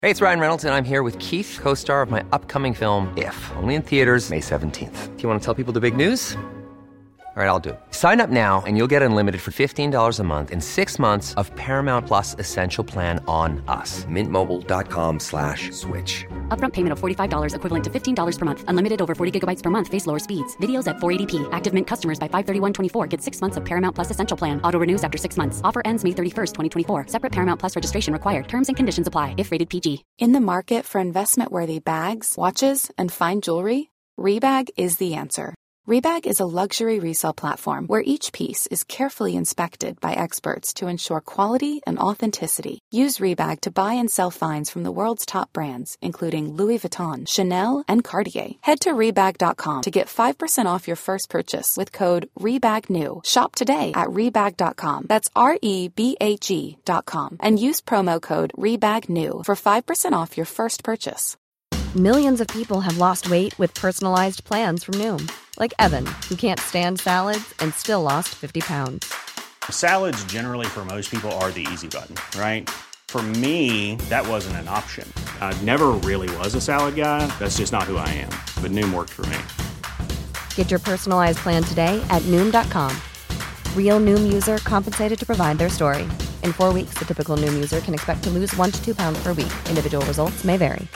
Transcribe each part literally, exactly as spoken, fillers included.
Hey, it's Ryan Reynolds, and I'm here with Keith, co-star of my upcoming film, If, only in theaters May seventeenth. Do you want to tell people the big news? All right, I'll do it. Sign up now and you'll get unlimited for fifteen dollars a month and six months of Paramount Plus Essential Plan on us. Mint Mobile dot com slash switch. Upfront payment of forty-five dollars equivalent to fifteen dollars per month. Unlimited over forty gigabytes per month. Face lower speeds. Videos at four eighty p. Active Mint customers by five thirty-one twenty-four get six months of Paramount Plus Essential Plan. Auto renews after six months. Offer ends May thirty-first, twenty twenty-four. Separate Paramount Plus registration required. Terms and conditions apply if rated P G. In the market for investment-worthy bags, watches, and fine jewelry, Rebag is the answer. Rebag is a luxury resale platform where each piece is carefully inspected by experts to ensure quality and authenticity. Use Rebag to buy and sell finds from the world's top brands, including Louis Vuitton, Chanel, and Cartier. Head to Rebag dot com to get five percent off your first purchase with code REBAGNEW. Shop today at Rebag dot com. That's R E B A G dot com. And use promo code REBAGNEW for five percent off your first purchase. Millions of people have lost weight with personalized plans from Noom. Like Evan, who can't stand salads and still lost fifty pounds. Salads generally for most people are the easy button, right? For me, that wasn't an option. I never really was a salad guy. That's just not who I am. But Noom worked for me. Get your personalized plan today at Noom dot com. Real Noom user compensated to provide their story. In four weeks, the typical Noom user can expect to lose one to two pounds per week. Individual results may vary.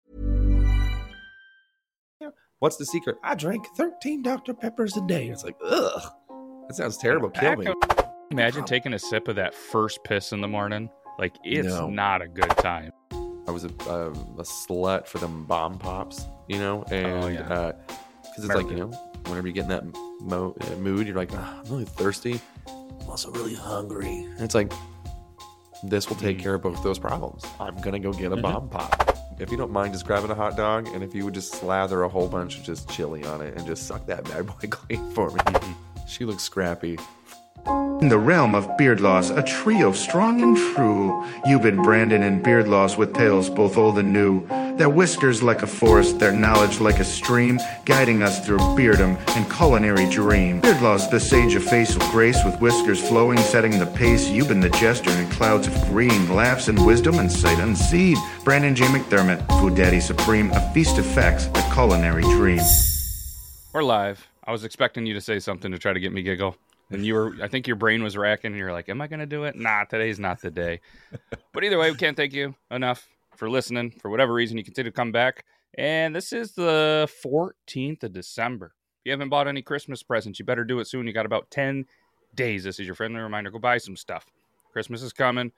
What's the secret? I drank thirteen Doctor Peppers a day. It's like, ugh. That sounds terrible. Kill me. Imagine taking a sip of that first piss in the morning. Like, it's No. not a good time. I was a, uh, a slut for them bomb pops, you know? And, Oh, yeah. uh, because it's like, you know, whenever you get in that mo- uh, mood, you're like, "Ah, I'm really thirsty. I'm also really hungry. And it's like, this will take Mm. care of both those problems. I'm going to go get a Mhm. bomb pop. If you don't mind just grabbing a hot dog, and if you would just slather a whole bunch of just chili on it and just suck that bad boy clean for me. She looks scrappy. In the realm of beard loss, a trio strong and true. You've been Brandon and beard loss with tales both old and new. Their whiskers like a forest, their knowledge like a stream, guiding us through beardom and culinary dream. Beard loss, the sage of facial grace, with whiskers flowing, setting the pace. You've been the jester in clouds of green, laughs and wisdom and sight unseen. Brandon J. McDermott, Food Daddy Supreme, a feast of facts, a culinary dream. We're live. I was expecting you to say something to try to get me giggle. And you were, I think your brain was racking, and you're like, am I going to do it? Nah, today's not the day. But either way, we can't thank you enough for listening. For whatever reason, you continue to come back. And this is the fourteenth of December. If you haven't bought any Christmas presents, you better do it soon. You got about ten days. This is your friendly reminder. Go buy some stuff. Christmas is coming.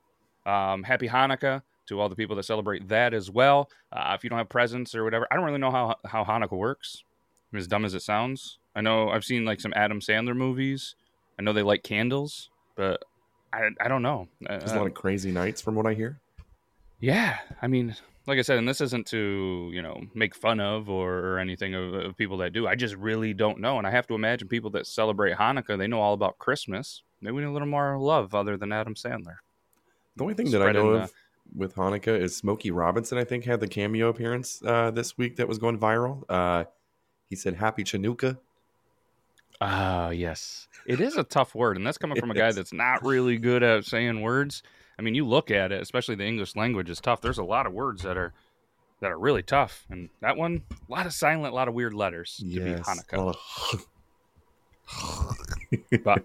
Um, happy Hanukkah to all the people that celebrate that as well. Uh, if you don't have presents or whatever, I don't really know how, how Hanukkah works. As dumb as it sounds. I know I've seen like some Adam Sandler movies. I know they like candles, but I I don't know. There's a lot of crazy nights from what I hear. Yeah, I mean, like I said, and this isn't to, you know, make fun of or, or anything of, of people that do. I just really don't know. And I have to imagine people that celebrate Hanukkah, they know all about Christmas. Maybe we need a little more love other than Adam Sandler. The only thing that I Spreading know the- of with Hanukkah is Smokey Robinson, I think, had the cameo appearance uh, this week that was going viral. Uh, he said, Happy Chanukah. Ah, yes. It is a tough word, and that's coming from a guy Yes. that's not really good at saying words. I mean, you look at it, especially the English language is tough. There's a lot of words that are that are really tough, and that one, a lot of silent, a lot of weird letters to be Yes. Hanukkah. Oh. But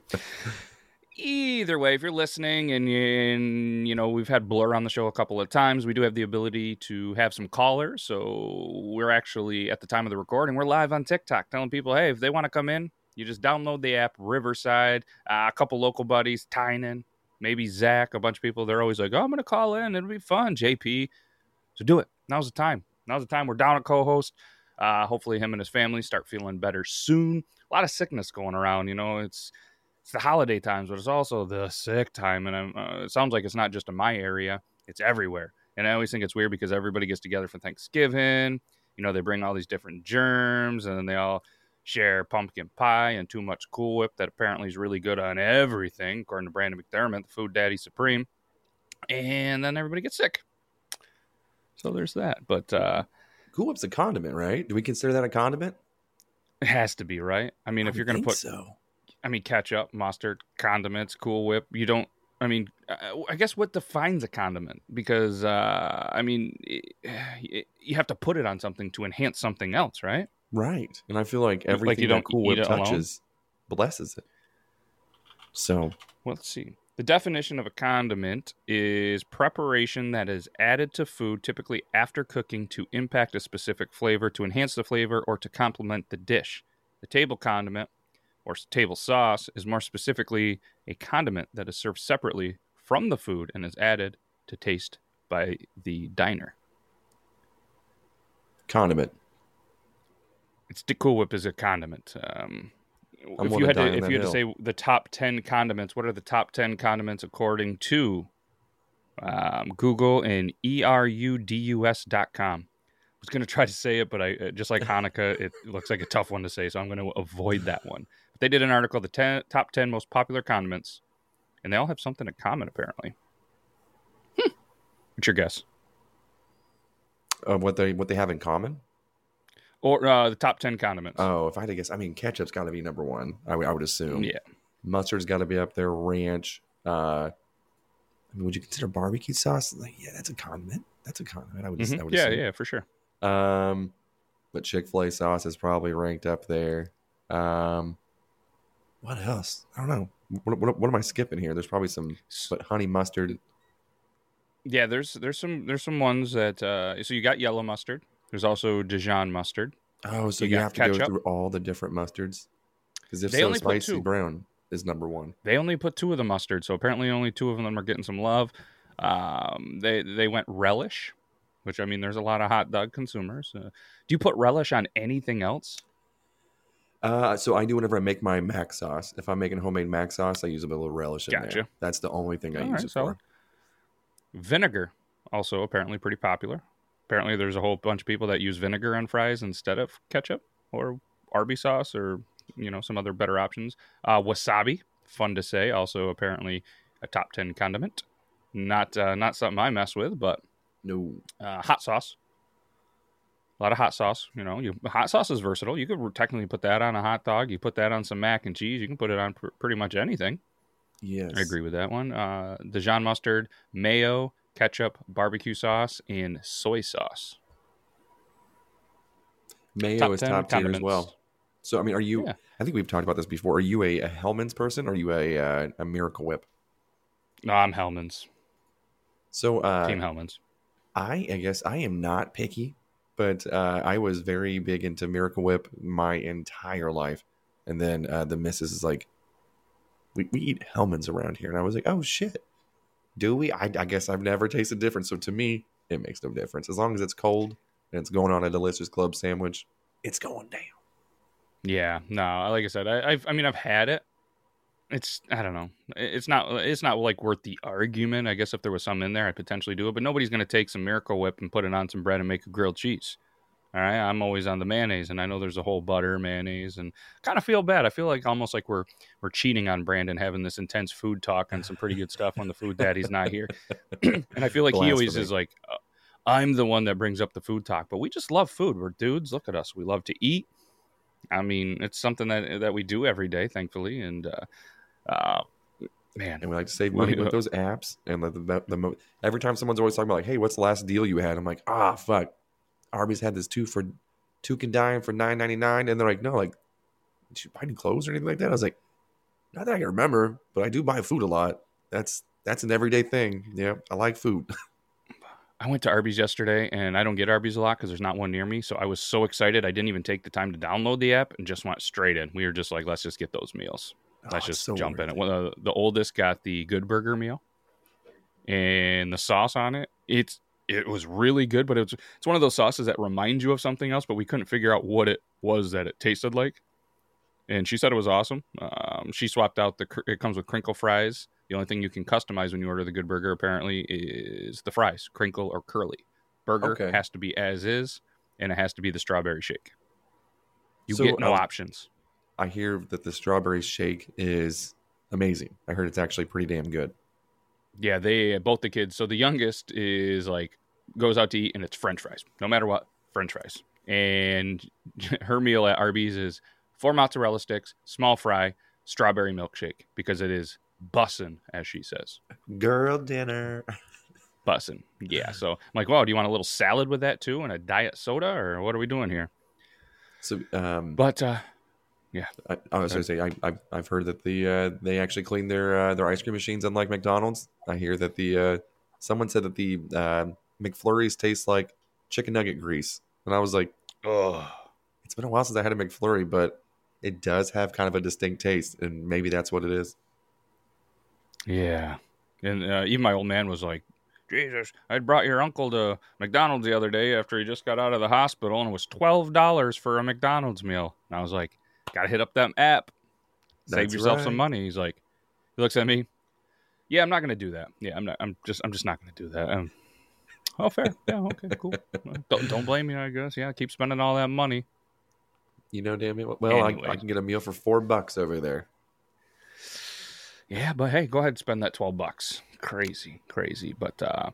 either way, if you're listening and, you, and you know we've had Blur on the show a couple of times, we do have the ability to have some callers. So we're actually at the time of the recording, we're live on TikTok, telling people, hey, if they want to come in, you just download the app. Riverside, uh, a couple local buddies, Tynan, maybe Zach, a bunch of people. They're always like, oh, I'm gonna call in. It'll be fun. J P, so do it. Now's the time. Now's the time. We're down a co-host. Uh, hopefully, him and his family start feeling better soon. A lot of sickness going around. You know, it's. It's the holiday times, but it's also the sick time. And I'm, uh, it sounds like it's not just in my area. It's everywhere. And I always think it's weird because everybody gets together for Thanksgiving. You know, they bring all these different germs, and then they all share pumpkin pie and too much Cool Whip that apparently is really good on everything, according to Brandon McDermott, the Food Daddy Supreme. And then everybody gets sick. So there's that. But uh, Cool Whip's a condiment, right? Do we consider that a condiment? it has to be, right? I mean, I if you're would going to think put... so. I mean, ketchup, mustard, condiments, Cool Whip. You don't, I mean, I guess what defines a condiment? Because, uh, I mean, it, you have to put it on something to enhance something else, right? Right. And I feel like everything like you don't that Cool eat Whip it alone? touches blesses it. So, well, let's see. The definition of a condiment is preparation that is added to food, typically after cooking, to impact a specific flavor, to enhance the flavor, or to complement the dish. The table condiment, or table sauce, is more specifically a condiment that is served separately from the food and is added to taste by the diner. Condiment. It's Cool Whip is a condiment. Um, I'm if one you to had to, die on if that you had to hill. say the top ten condiments, what are the top ten condiments according to um, Google and E R U D U S dot com? I was going to try to say it, but I uh, just like Hanukkah, it looks like a tough one to say, so I'm going to avoid that one. But they did an article, the ten, top ten most popular condiments, and they all have something in common, apparently. Hmm. What's your guess? Uh, what they what they have in common? Or uh, the top ten condiments. Oh, if I had to guess, I mean, ketchup's got to be number one. I, w- I would assume. Yeah. Mustard's got to be up there. Ranch. Uh, I mean, would you consider barbecue sauce? Like, yeah, that's a condiment. That's a condiment. I would. Mm-hmm. I would Yeah, assume. yeah, for sure. Um, but Chick-fil-A sauce is probably ranked up there. Um, what else? I don't know. What, what, what am I skipping here? There's probably some, but honey mustard. Yeah, there's there's some there's some ones that uh, so you got yellow mustard. There's also Dijon mustard. Oh, so You you, got have to ketchup. go through all the different mustards. Because if They so, only put spicy two. brown is number one. They only put two of the mustard, so apparently only two of them are getting some love. Um, they they went relish, which I mean, there's a lot of hot dog consumers. Uh, do you put relish on anything else? Uh, so I do whenever I make my mac sauce. If I'm making homemade mac sauce, I use a little relish in Gotcha. there. That's the only thing I All use right, it so for. vinegar, also apparently pretty popular. Apparently, there's a whole bunch of people that use vinegar on fries instead of ketchup or Arby sauce or you know some other better options. Uh, wasabi, fun to say, also apparently a top ten condiment. Not uh, not something I mess with, but No. uh, hot sauce. A lot of hot sauce. You know, you, hot sauce is versatile. You could technically put that on a hot dog. You put that on some mac and cheese. You can put it on pr- pretty much anything. Yes. I agree with that one. Uh, Dijon mustard, mayo, ketchup, barbecue sauce, and soy sauce. Mayo Top is ten top tier as condiments. well. So, I mean, are you, Yeah. I think we've talked about this before. Are you a, a Hellman's person or are you a, uh, a Miracle Whip? No, I'm Hellman's. So, uh, Team Hellman's. I, I guess I am not picky, but uh, I was very big into Miracle Whip my entire life. And then uh, the missus is like, we, we eat Hellman's around here. And I was like, oh, shit. Do we? I, I guess I've never tasted difference. So to me, it makes no difference. As long as it's cold and it's going on a delicious club sandwich, it's going down. Yeah, no, like I said, I, I've, I mean, I've had it. It's, I don't know. It's not, it's not like worth the argument. I guess if there was some in there, I'd potentially do it. But nobody's going to take some Miracle Whip and put it on some bread and make a grilled cheese. All right, I'm always on the mayonnaise, and I know there's a whole butter mayonnaise, and kind of feel bad. I feel like almost like we're we're cheating on Brandon, having this intense food talk and some pretty good stuff when the food daddy's not here. And I feel like he always Blasphemy. is like, uh, I'm the one that brings up the food talk, but we just love food. We're dudes. Look at us. We love to eat. I mean, it's something that that we do every day, thankfully, and uh, uh, man, And we like to save money with those apps. And the, the, the mo- every time someone's always talking about like, hey, what's the last deal you had? I'm like, ah, fuck. Arby's had this two for two can dine for nine ninety-nine, and they're like, no, like, did you buy any clothes or anything like that? I was like, not that I can remember, but I do buy food a lot. That's that's an everyday thing. Yeah, I like food. I went to Arby's yesterday, and I don't get Arby's a lot because there's not one near me. So I was so excited, I didn't even take the time to download the app and just went straight in. We were just like, let's just get those meals. Let's Oh, it's just so jump in worth it. Well, the, the oldest got the Good Burger meal, and the sauce on it, it's it was really good. But it's it's one of those sauces that remind you of something else, but we couldn't figure out what it was that it tasted like. And she said it was awesome. Um, she swapped out the. It comes with crinkle fries. The only thing you can customize when you order the Good Burger apparently is the fries, crinkle or curly. Burger Okay. has to be as is, and it has to be the strawberry shake. You So, get no uh, options. I hear that the strawberry shake is amazing. I heard it's actually pretty damn good. Yeah, they both the kids. So the youngest is like goes out to eat, and it's French fries, no matter what, French fries. And her meal at Arby's is four mozzarella sticks, small fry, strawberry milkshake, because it is bussin', as she says. Girl dinner. Bussin'. Yeah. So I'm like, well, do you want a little salad with that too, and a diet soda, or what are we doing here? So, um, But uh, yeah, I, I was going to say, I, I, I've heard that the uh, they actually clean their uh, their ice cream machines, unlike McDonald's. I hear that the uh, someone said that the uh, McFlurries taste like chicken nugget grease, and I was like, oh, it's been a while since I had a McFlurry, but it does have kind of a distinct taste, and maybe that's what it is. yeah. And uh, even my old man was like, Jesus, I brought your uncle to McDonald's the other day after he just got out of the hospital, and it was twelve dollars for a McDonald's meal. And I was like, gotta hit up that app. Save That's yourself right. some money. He's like, he looks at me. Yeah, I'm not gonna do that. Yeah, I'm not. I'm just. I'm just not gonna do that. Um, oh, fair. Yeah. Okay. Cool. don't don't blame me. I guess. Yeah. Keep spending all that money. You know, damn it. Well, Anyway. I, I can get a meal for four bucks over there. Yeah, but hey, go ahead and spend that twelve bucks. Crazy, crazy. But uh,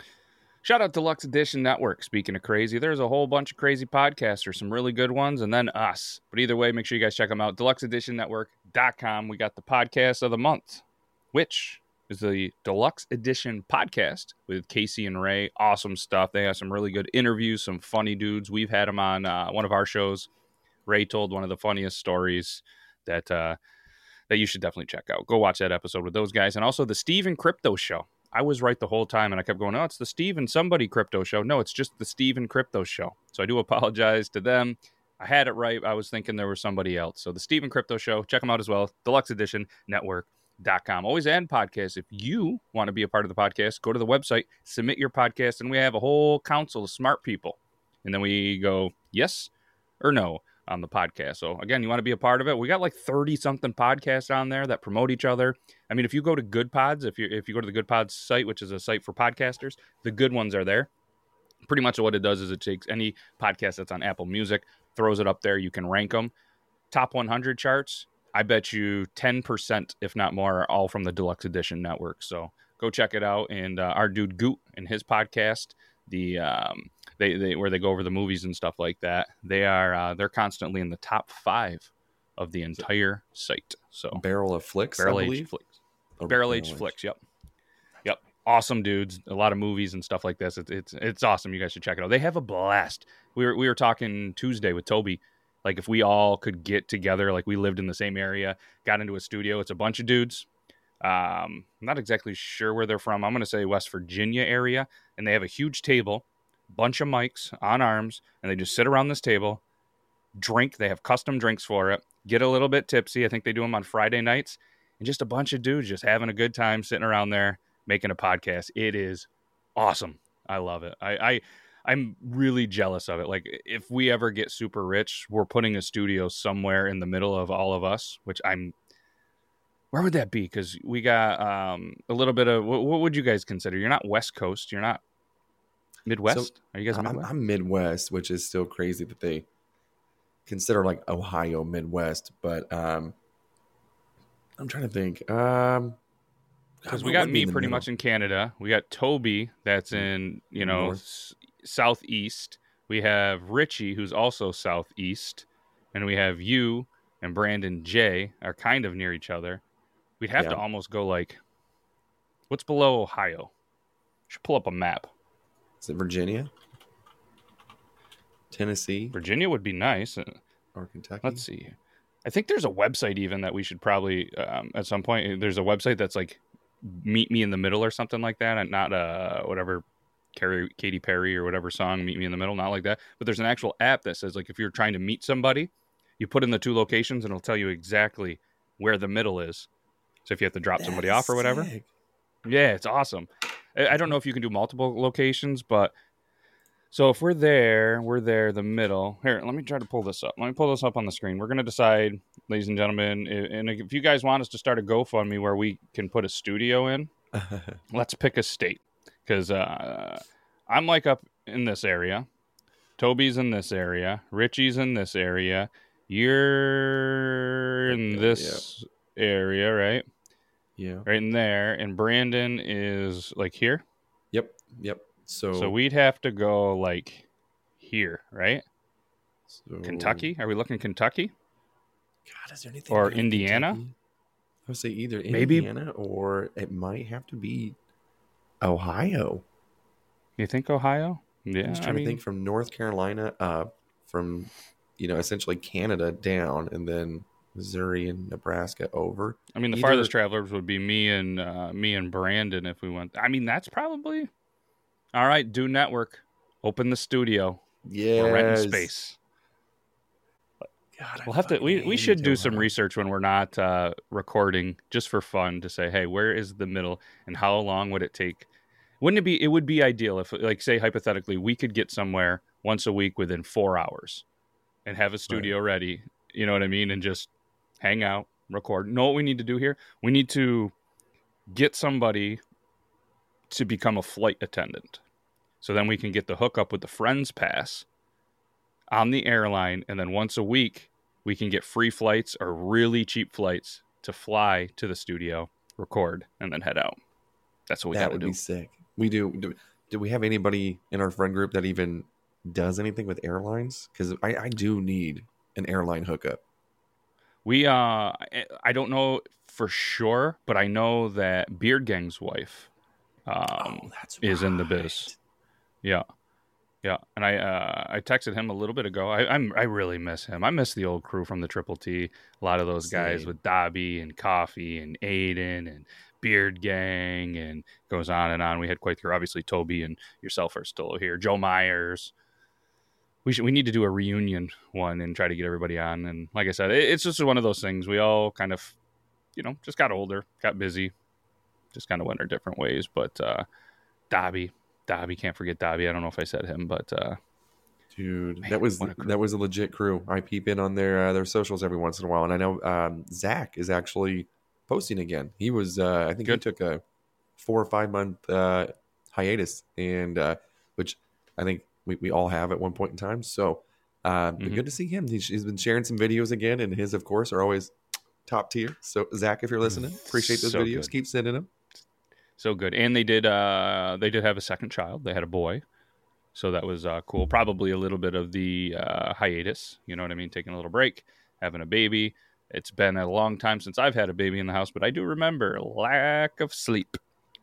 shout out to Deluxe Edition Network. Speaking of crazy, there's a whole bunch of crazy podcasters, some really good ones, and then us. But either way, make sure you guys check them out. deluxe edition network dot com. We got the podcast of the month, which is the Deluxe Edition podcast with Casey and Ray. Awesome stuff. They have some really good interviews, some funny dudes. We've had them on uh, one of our shows. Ray told one of the funniest stories that uh, that you should definitely check out. Go watch that episode with those guys. And also the Steve and Crypto Show. I was right the whole time, and I kept going, oh, it's the Steve and somebody Crypto Show. No, it's just the Steve and Crypto Show. So I do apologize to them. I had it right. I was thinking there was somebody else. So the Steve and Crypto Show, check them out as well. Deluxe Edition Network dot com. Always add podcasts. If you want to be a part of the podcast, go to the website, submit your podcast, and we have a whole council of smart people. And then we go yes or no on the podcast. So again, you want to be a part of it. We got like thirty something podcasts on there that promote each other. I mean, if you go to Good Pods, if you if you go to the Good Pods site, which is a site for podcasters, the good ones are there. Pretty much what it does is it takes any podcast that's on Apple Music, throws it up there. You can rank them. Top one hundred charts, I bet you ten percent, if not more, are all from the Deluxe Edition Network. So go check it out. And uh, our dude Goot and his podcast, the um, they, they where they go over the movies and stuff like that, they are uh, they're constantly in the top five of the entire site. So Barrel of Flicks, Barrel I Age believe. Flicks, Or Barrel Age Flicks. Yep, yep. Awesome dudes. A lot of movies and stuff like this. It's it's it's awesome. You guys should check it out. They have a blast. We were we were talking Tuesday with Toby. Like if we all could get together, like we lived in the same area, got into a studio. It's a bunch of dudes. Um, I'm not exactly sure where they're from. I'm going to say West Virginia area. And they have a huge table, bunch of mics on arms, and they just sit around this table, drink. They have custom drinks for it, get a little bit tipsy. I think they do them on Friday nights. And just a bunch of dudes just having a good time sitting around there making a podcast. It is awesome. I love it. I, I I'm really jealous of it. Like if we ever get super rich, we're putting a studio somewhere in the middle of all of us, which I'm, where would that be? Because we got um, a little bit of, what, what would you guys consider? You're not West Coast. You're not Midwest. So, Are you guys I'm, Midwest? I'm Midwest, which is still crazy that they consider like Ohio Midwest. But um, I'm trying to think. Um, Because God, we what got would be me in the pretty middle? much in Canada. We got Toby that's in, you know, North. s- southeast. We have Richie who's also southeast. And we have you and Brandon J are kind of near each other. We'd have Yeah. to almost go like, what's below Ohio? Should pull up a map. Is it Virginia, Tennessee, Virginia would be nice. Uh, or Kentucky? Let's see. I think there's a website even that we should probably um, at some point. There's a website that's like Meet Me in the Middle or something like that, and not uh whatever Carrie, Katy Perry or whatever song Meet Me in the Middle, not like that. But there's an actual app that says like if you're trying to meet somebody, you put in the two locations and it'll tell you exactly where the middle is. So if you have to drop somebody That off or is whatever, sick. yeah, it's awesome. I I don't know if you can do multiple locations, but so if we're there, we're there, the middle. Here, let me try to pull this up. Let me pull this up on the screen. We're going to decide, ladies and gentlemen, i- and if you guys want us to start a GoFundMe where we can put a studio in, let's pick a state. Because uh, I'm like up in this area. Toby's in this area. Richie's in this area. You're in Okay, this area, right? Yeah. Right in there. And Brandon is like here. Yep. Yep. So, So we'd have to go like here, right? so- Kentucky? Are we looking Kentucky? God, is there anything Or good in Indiana? Kentucky? would say either Maybe- Indiana or it might have to be Ohio. You think Ohio? I'm Yeah, just I trying mean, to think from North Carolina up, from, you know, essentially Canada down, and then Missouri and Nebraska over. I mean, the Either- farthest travelers would be me and uh, me and Brandon if we went. I mean, that's probably all right. Do network, open the studio. Yeah, We're renting space. God, I We'll have to. fucking We we hate should do some Ohio. research when we're not uh, recording, just for fun, to say, hey, where is the middle, and how long would it take? Wouldn't it be? It would be ideal if, like, say hypothetically, we could get somewhere once a week within four hours, and have a studio ready. You know what I mean? And just hang out, record. Know what we need to do here? We need to get somebody to become a flight attendant, so then we can get the hookup with the Friends Pass on the airline, and then once a week we can get free flights or really cheap flights to fly to the studio, record, and then head out. That's what we That got to would do. be sick. We do, do. Do we have anybody in our friend group that even does anything with airlines? Because I, I do need an airline hookup. We, uh, I I don't know for sure, but I know that Beard Gang's wife um, Oh, that's is in the biz. right. Yeah. Yeah, and I uh, I texted him a little bit ago. I I'm, I really miss him. I miss the old crew from the Triple T. A lot of those guys Same. with Dobby and Coffee and Aiden and Beard Gang, and goes on and on. We had quite the crew. Obviously, Toby and yourself are still here. Joe Myers. We should we need to do a reunion one and try to get everybody on. And like I said, it, it's just one of those things. We all kind of, you know, just got older, got busy, just kind of went our different ways. But uh, Dobby. Dobby, can't forget Dobby. I don't know if I said him, but uh, Dude, Man, that was what a crew. that was a legit crew. I peep in on their uh, their socials every once in a while, and I know um, Zach is actually posting again. He was, uh, I think, Good. he took a four or five month uh, hiatus, and uh, which I think we, we all have at one point in time. So, uh, but Mhm. good to see him. He's, he's been sharing some videos again, and his, of course, are always top tier. So, Zach, if you're listening, appreciate those So videos. good. Keep sending them. so good. And they did uh, they did have a second child. They had a boy, so that was uh, cool. Probably a little bit of the uh, hiatus. You know what I mean? Taking a little break, having a baby. It's been a long time since I've had a baby in the house, but I do remember lack of sleep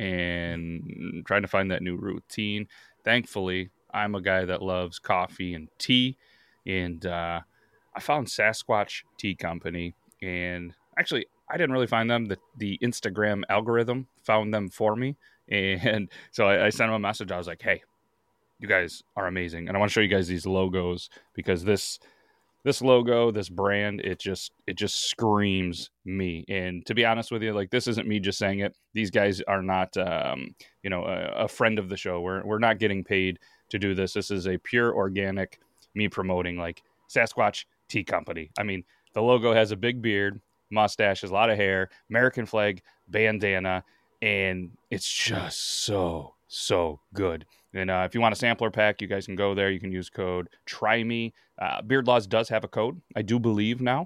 and trying to find that new routine. Thankfully, I'm a guy that loves coffee and tea, and uh, I found Sasquatch Tea Company, and actually, I didn't really find them. The, the Instagram algorithm found them for me, and so I, I sent them a message. I was like, hey, you guys are amazing, and I want to show you guys these logos, because this this logo, this brand, it just it just screams me. And to be honest with you, like, this isn't me just saying it. These guys are not um, you know a, a friend of the show. We're we're not getting paid to do this. This is a pure organic me promoting, like, Sasquatch Tea Company. I mean, the logo has a big beard, mustache, a lot of hair, American flag, bandana, and it's just so, so good. And uh, if you want a sampler pack, you guys can go there. You can use code TRYME. Uh, Beard Laws does have a code, I do believe now.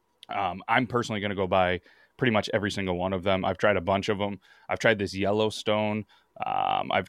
Um, I'm personally going to go buy pretty much every single one of them. I've tried a bunch of them. I've tried this Yellowstone. Um, I've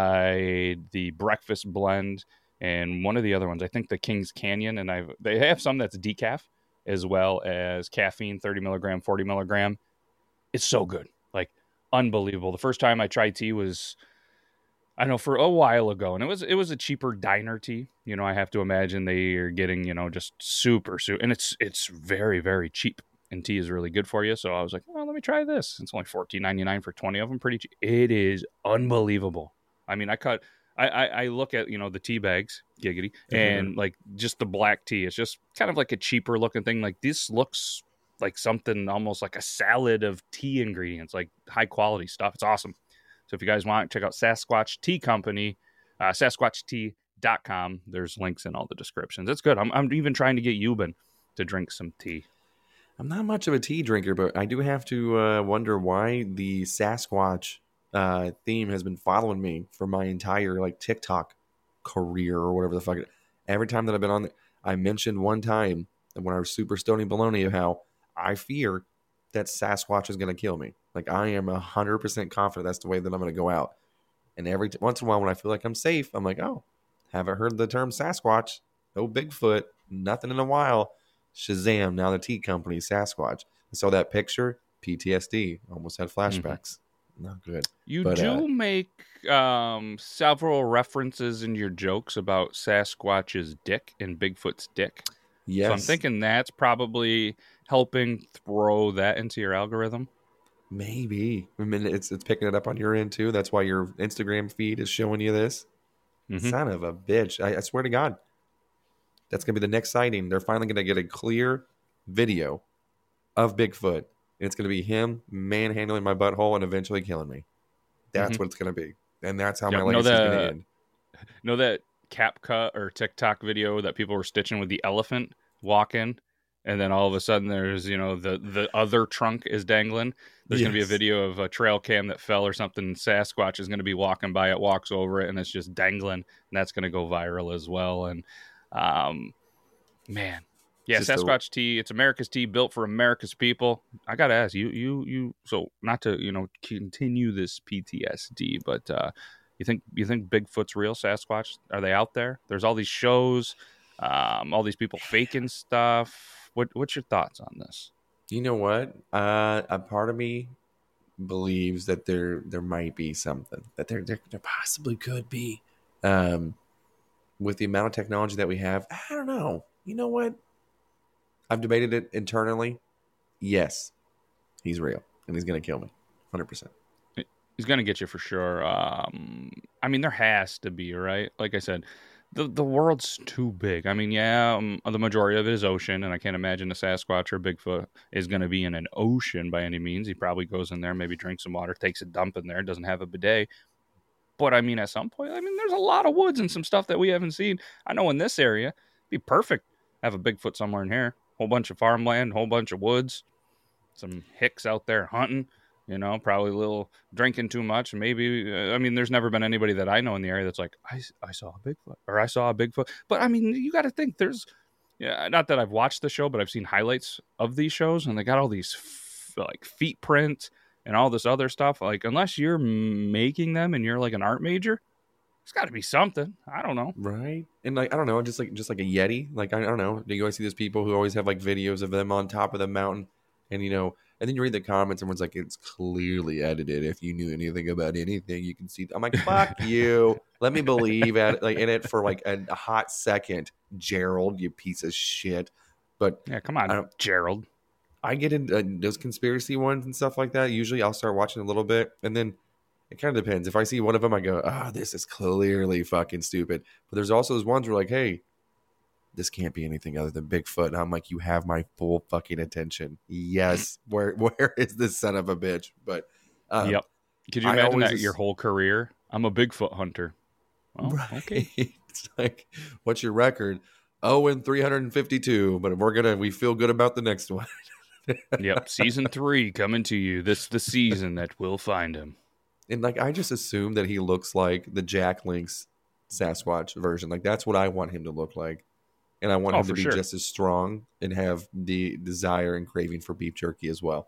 tried the Breakfast Blend and one of the other ones. I think the Kings Canyon, and I've they have some that's decaf as well as caffeine, thirty milligram, forty milligram. It's so good, like, unbelievable. The first time I tried tea was, I don't know, for a while ago, and it was it was a cheaper diner tea. You know, I have to imagine they are getting, you know, just super, super, and it's it's very, very cheap. And tea is really good for you. So I was like, well, let me try this. It's only fourteen ninety-nine for twenty of them. Pretty cheap. It is unbelievable. I mean, I cut, I, I, I look at, you know, the tea bags, giggity, and like just the black tea. It's just kind of like a cheaper looking thing. Like, this looks like something almost like a salad of tea ingredients, like high quality stuff. It's awesome. So if you guys want, check out Sasquatch Tea Company, uh, sasquatch tea dot com. There's links in all the descriptions. It's good. I'm, I'm even trying to get Euban to drink some tea. I'm not much of a tea drinker, but I do have to uh, wonder why the Sasquatch uh, theme has been following me for my entire, like, TikTok career or whatever the fuck. It, every time that I've been on, the, I mentioned one time when I was super stony baloney of how I fear that Sasquatch is going to kill me. Like, I am one hundred percent confident that's the way that I'm going to go out. And every t- once in a while when I feel like I'm safe, I'm like, oh, haven't heard the term Sasquatch. No Bigfoot. Nothing in a while. Shazam, now the tea company, Sasquatch. I saw that picture. P T S D. Almost had flashbacks. Mm-hmm. Not good. You but, do uh, make um, several references in your jokes about Sasquatch's dick and Bigfoot's dick. Yes. So I'm thinking that's probably helping throw that into your algorithm. Maybe. I mean, it's it's picking it up on your end too. That's why your Instagram feed is showing you this. Mm-hmm. Son of a bitch. I, I swear to God. That's going to be the next sighting. They're finally going to get a clear video of Bigfoot. And it's going to be him manhandling my butthole and eventually killing me. That's mm-hmm. what it's going to be. And that's how yeah, my legacy is going to end. Know that CapCut or TikTok video that people were stitching with the elephant walking? And then all of a sudden there's, you know, the, the other trunk is dangling. There's yes. going to be a video of a trail cam that fell or something. And Sasquatch is going to be walking by it, walks over it, and it's just dangling. And that's going to go viral as well. And, um, man, yeah, Sasquatch a... tea. It's America's tea, built for America's people. I got to ask you, you, you, so not to, you know, continue this P T S D, but uh, you think, you think Bigfoot's real, Sasquatch? Are they out there? There's all these shows, um, all these people faking stuff. What what's your thoughts on this? You know what? Uh, a part of me believes that there there might be something that there there, there possibly could be. Um, with the amount of technology that we have, I don't know. You know what? I've debated it internally. Yes, he's real, and he's gonna kill me, one hundred percent. He's gonna get you for sure. Um, I mean, there has to be, right? Like I said. The the world's too big. I mean, yeah, um, the majority of it is ocean, and I can't imagine a Sasquatch or Bigfoot is going to be in an ocean by any means. He probably goes in there, maybe drinks some water, takes a dump in there, doesn't have a bidet. But, I mean, at some point, I mean, there's a lot of woods and some stuff that we haven't seen. I know in this area, it'd be perfect to have a Bigfoot somewhere in here. Whole bunch of farmland, whole bunch of woods, some hicks out there hunting. You know, probably a little drinking too much. Maybe, uh, I mean, there's never been anybody that I know in the area that's like, I, I saw a Bigfoot or I saw a Bigfoot. But I mean, you got to think there's, yeah, not that I've watched the show, but I've seen highlights of these shows and they got all these f- like feet prints and all this other stuff. Like, unless you're making them and you're like an art major, it's got to be something. I don't know. Right. And like, I don't know, just like, just like a Yeti. Like, I don't know. Do you always see those people who always have like videos of them on top of the mountain and, you know, and then you read the comments, everyone's like, it's clearly edited. If you knew anything about anything, you can see. I'm like, fuck you. Let me believe at, like in it for like a, a hot second, Gerald, you piece of shit. But yeah, come on, I Gerald. I get into uh, those conspiracy ones and stuff like that. Usually I'll start watching a little bit. And then it kind of depends. If I see one of them, I go, oh, this is clearly fucking stupid. But there's also those ones where like, hey, this can't be anything other than Bigfoot. And I'm like, you have my full fucking attention. Yes. Where where is this son of a bitch? But um, yep. Could you I imagine that always, your whole career? I'm a Bigfoot hunter. Well, right. Okay. It's like, what's your record? Oh, and three hundred fifty-two. But we're gonna we feel good about the next one. Yep. Season three coming to you. This is the season that we'll find him. And like, I just assume that he looks like the Jack Link's Sasquatch version. Like, that's what I want him to look like. And I want oh, him to be sure. just as strong and have the desire and craving for beef jerky as well.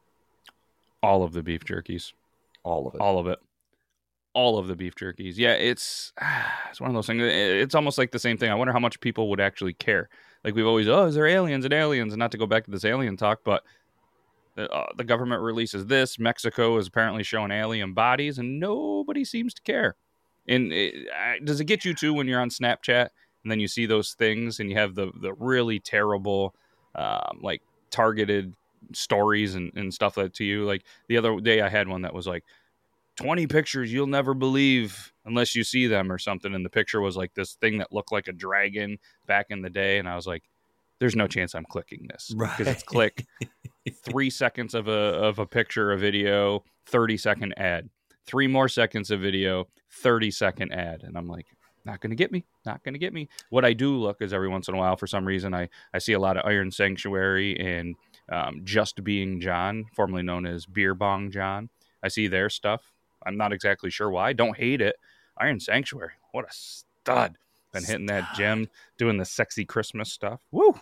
All of the beef jerkies. All of it. All of it. All of the beef jerkies. Yeah, it's it's one of those things. It's almost like the same thing. I wonder how much people would actually care. Like we've always, oh, is there aliens and aliens? And not to go back to this alien talk, but the, uh, the government releases this. Mexico is apparently showing alien bodies, and nobody seems to care. And it, uh, does it get you too when you're on Snapchat? And then you see those things and you have the, the really terrible, um, like targeted stories and, and stuff like to you. Like the other day I had one that was like twenty pictures you'll never believe unless you see them or something. And the picture was like this thing that looked like a dragon back in the day. And I was like, there's no chance I'm clicking this. Right. Because it's click three seconds of a, of a picture, a video, thirty second ad, three more seconds of video, thirty second ad. And I'm like, not going to get me. Not going to get me. What I do look is every once in a while, for some reason, I, I see a lot of Iron Sanctuary and um, Just Being John, formerly known as Beer Bong John. I see their stuff. I'm not exactly sure why. Don't hate it. Iron Sanctuary. What a stud. Been stud. Hitting that gym, doing the sexy Christmas stuff. Woo.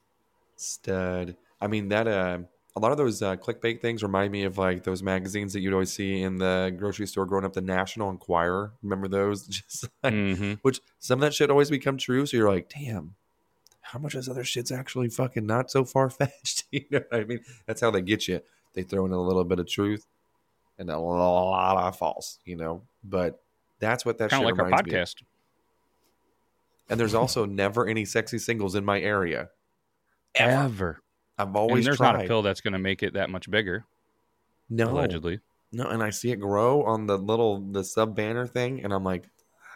Stud. I mean, that uh, a lot of those uh, clickbait things remind me of like those magazines that you'd always see in the grocery store growing up, the National Enquirer. Remember those? Just like, mm-hmm. Which some of that shit always become true. So you're like, damn, how much of this other shit's actually fucking not so far-fetched? You know what I mean? That's how they get you. they throw in a little bit of truth and a lot of false, you know. But that's what that Kind shit of like our reminds me of. podcast. And there's also never any sexy singles in my area. Ever. Ever. I've always And there's tried. not a pill that's going to make it that much bigger. No. Allegedly. No, and I see it grow on the little the sub banner thing, and I'm like,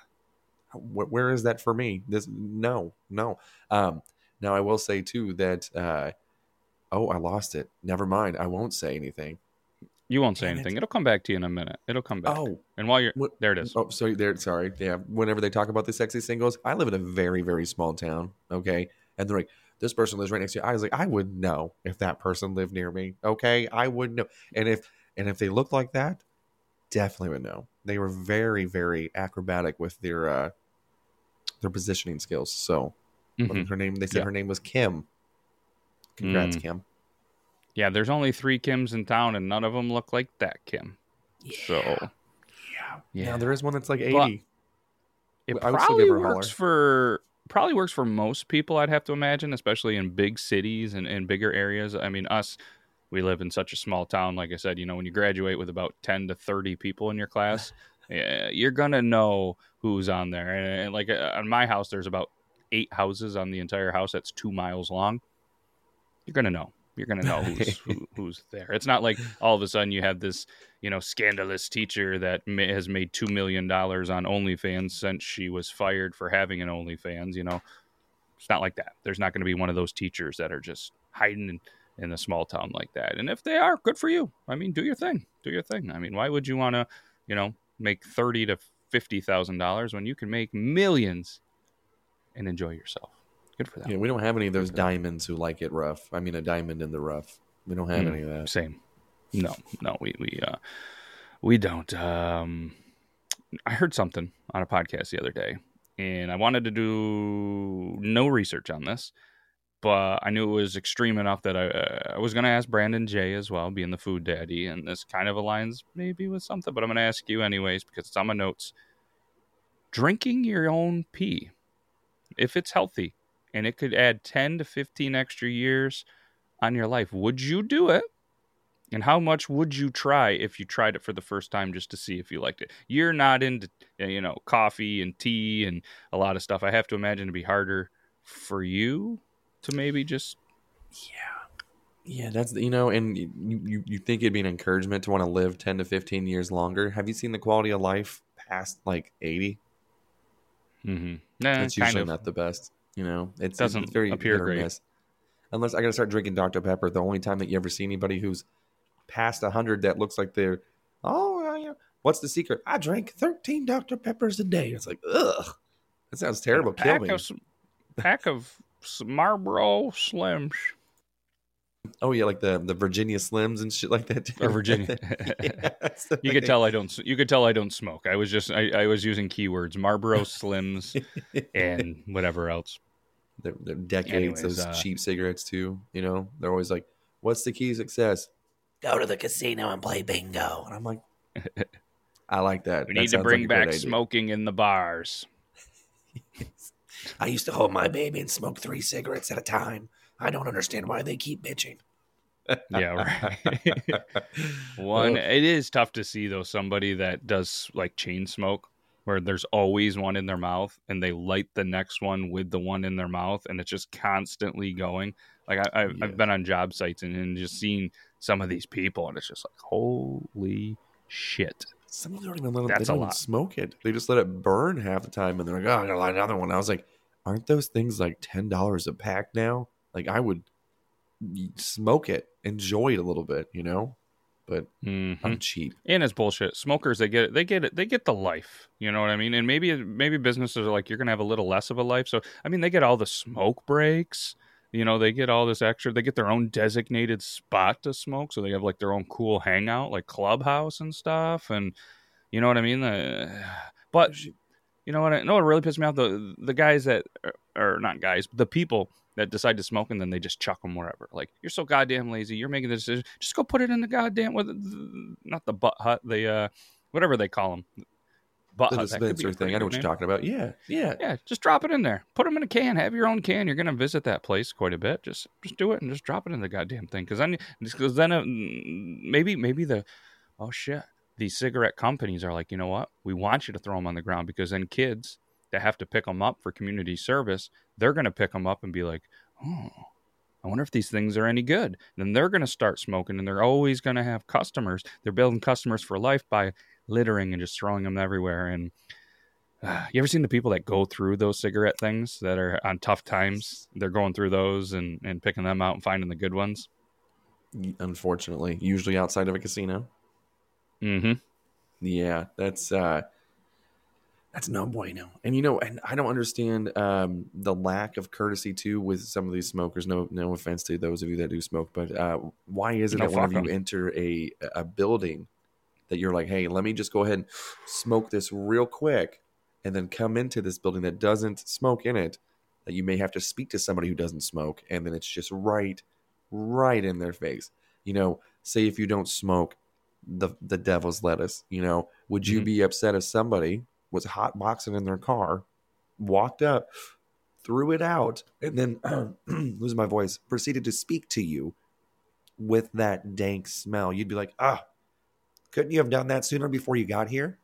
wh- where is that for me? This no, no. Um, now I will say too that uh, oh, I lost it. Never mind. I won't say anything. You won't say Damn anything. it. It'll come back to you in a minute. It'll come back. Oh, And while you're what- there, it is. oh, so there. Sorry, yeah. Whenever they talk about the sexy singles, I live in a very, very small town. Okay, and they're like, this person lives right next to you. I was like, I would know if that person lived near me. Okay, I would know. And if and if they looked like that, definitely would know. They were very, very acrobatic with their uh, their positioning skills. So Mhm. her name, they said Yeah. her name was Kim. Congrats, Mm. Kim. Yeah, there's only three Kims in town, and none of them look like that Kim. So, Yeah, yeah. yeah. There is one that's like But- eighty. It I would still probably give her a holler. works for probably works for most people, I'd have to imagine, especially in big cities and, and bigger areas. I mean, us, we live in such a small town. Like I said, you know, when you graduate with about ten to thirty people in your class, yeah, you're gonna know who's on there. And, and like uh, on my house, there's about eight houses on the entire house. That's two miles long. You're gonna know. You're gonna know who's who, who's there. It's not like all of a sudden you have this, you know, scandalous teacher that ma- has made two million dollars on OnlyFans since she was fired for having an OnlyFans. You know, it's not like that. There's not going to be one of those teachers that are just hiding in, in a small town like that. And if they are, good for you. I mean, do your thing. Do your thing. I mean, why would you want to, you know, make thirty to fifty thousand dollars when you can make millions and enjoy yourself? Good for them. Yeah, we don't have any of those diamonds who like it rough. I mean, a diamond in the rough. We don't have Mm, any of that. Same. No, no, we we uh we don't. Um I heard something on a podcast the other day, and I wanted to do no research on this, but I knew it was extreme enough that I uh, I was going to ask Brandon J as well, being the food daddy, and this kind of aligns maybe with something, but I'm going to ask you anyways because it's on my notes. Drinking your own pee, if it's healthy and it could add ten to fifteen extra years on your life, would you do it? And how much would you try if you tried it for the first time just to see if you liked it? You're not into, you know, coffee and tea and a lot of stuff. I have to imagine it'd be harder for you to maybe just. Yeah, that's you know, and you, you you think it'd be an encouragement to want to live ten to fifteen years longer. Have you seen the quality of life past like eighty? Mm-hmm. Nah, It's kind usually of. not the best. You know, it's, Doesn't it's very appear hit or great. miss. Unless I got to start drinking Doctor Pepper. The only time that you ever see anybody who's past a hundred that looks like they're, oh, yeah, what's the secret? I drink thirteen Doctor Peppers a day. It's like, ugh, that sounds terrible. Kill pack me. of pack of Marlboro Slims. Oh yeah, like the the Virginia Slims and shit like that. Too. Or Virginia. Yeah, that's the You could thing. tell I don't. You could tell I don't smoke. I was just. I, I was using keywords: Marlboro Slims and whatever else. They're, they're decades Anyways, those uh, cheap cigarettes too. You know, they're always like, "What's the key to success? Go to the casino and play bingo." And I'm like, I like that. We That need to sounds bring like a great back idea. smoking in the bars. I used to hold my baby and smoke three cigarettes at a time. I don't understand why they keep bitching. Yeah, right. One, it is tough to see though somebody that does like chain smoke, where there's always one in their mouth, and they light the next one with the one in their mouth, and it's just constantly going. Like I, I've, Yeah. I've been on job sites and, and just seen some of these people, and it's just like, holy shit. Some of them don't even let them, That's they a don't even lot. smoke it. They just let it burn half the time, and they're like, "Oh, I gotta light another one." I was like, "Aren't those things like ten dollars a pack now?" Like I would smoke it, enjoy it a little bit, you know. But Mhm. I'm cheap. And it's bullshit. Smokers, they get it. They get it. They get the life. You know what I mean? And maybe maybe businesses are like, you're gonna have a little less of a life. So I mean, they get all the smoke breaks. You know, they get all this extra. They get their own designated spot to smoke. So they have like their own cool hangout, like clubhouse and stuff. And you know what I mean? Uh, but you know what? I know what really pissed me off? The the guys that or not guys, the people that decide to smoke and then they just chuck them wherever. Like, you're so goddamn lazy. You're making the decision. Just go put it in the goddamn, with not the butt hut, the, uh, whatever they call them. But The Hut, that could be a dispenser thing. pretty I know good what you're name. talking about. Yeah, yeah. Yeah, just drop it in there. Put them in a can. Have your own can. You're gonna visit that place quite a bit. Just just do it and just drop it in the goddamn thing. Because then, because then uh, maybe maybe the oh shit, these cigarette companies are like, you know what? We want you to throw them on the ground because then kids that have to pick them up for community service, they're gonna pick them up and be like, oh, I wonder if these things are any good. Then they're gonna start smoking, and they're always gonna have customers. They're building customers for life by littering and just throwing them everywhere. And Uh, you ever seen the people that go through those cigarette things that are on tough times? They're going through those and, and picking them out and finding the good ones. Unfortunately, usually outside of a casino. Mm-hmm. Yeah, that's uh, that's no bueno. And you know, and I don't understand um, the lack of courtesy too with some of these smokers. No, no offense to those of you that do smoke, but uh, why is it No, that whenever fuck you 'em. enter a a building that you're like, hey, let me just go ahead and smoke this real quick, and then come into this building that doesn't smoke in it, that you may have to speak to somebody who doesn't smoke, and then it's just right, right in their face. You know, say if you don't smoke the the devil's lettuce, you know, would you Mhm. be upset if somebody was hot boxing in their car, walked up, threw it out, and then losing my voice, proceeded to speak to you with that dank smell? You'd be like, ah, couldn't you have done that sooner before you got here?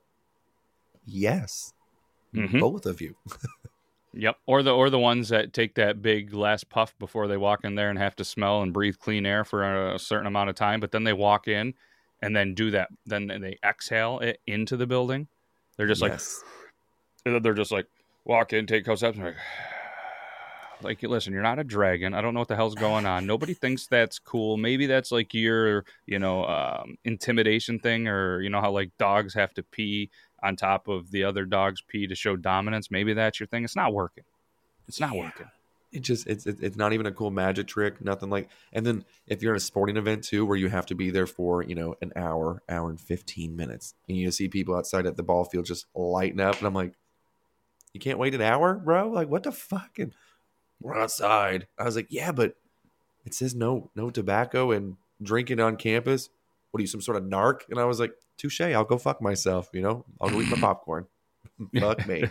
Yes. Mhm. Both of you. Yep. Or the or the ones that take that big last puff before they walk in there and have to smell and breathe clean air for a certain amount of time, but then they walk in and then do that. Then they exhale it into the building. They're just Yes. like they're just like walk in, take a couple steps, and like, like listen, you're not a dragon. I don't know what the hell's going on. Nobody thinks that's cool. Maybe that's like your, you know, um, intimidation thing, or you know how like dogs have to pee on top of the other dog's pee to show dominance. Maybe that's your thing. It's not working. It's not Yeah. working. It just it's it- it's not even a cool magic trick, nothing like. And then if you're in a sporting event too, where you have to be there for you know an hour, hour and fifteen minutes, and you see people outside at the ball field just lighting up, and I'm like, you can't wait an hour, bro? Like what the fuck? And we're outside. I was like, yeah, but it says no no tobacco and drinking on campus. What are you, some sort of narc? And I was like, touche. I'll go fuck myself. You know, I'll go eat my popcorn. Fuck me.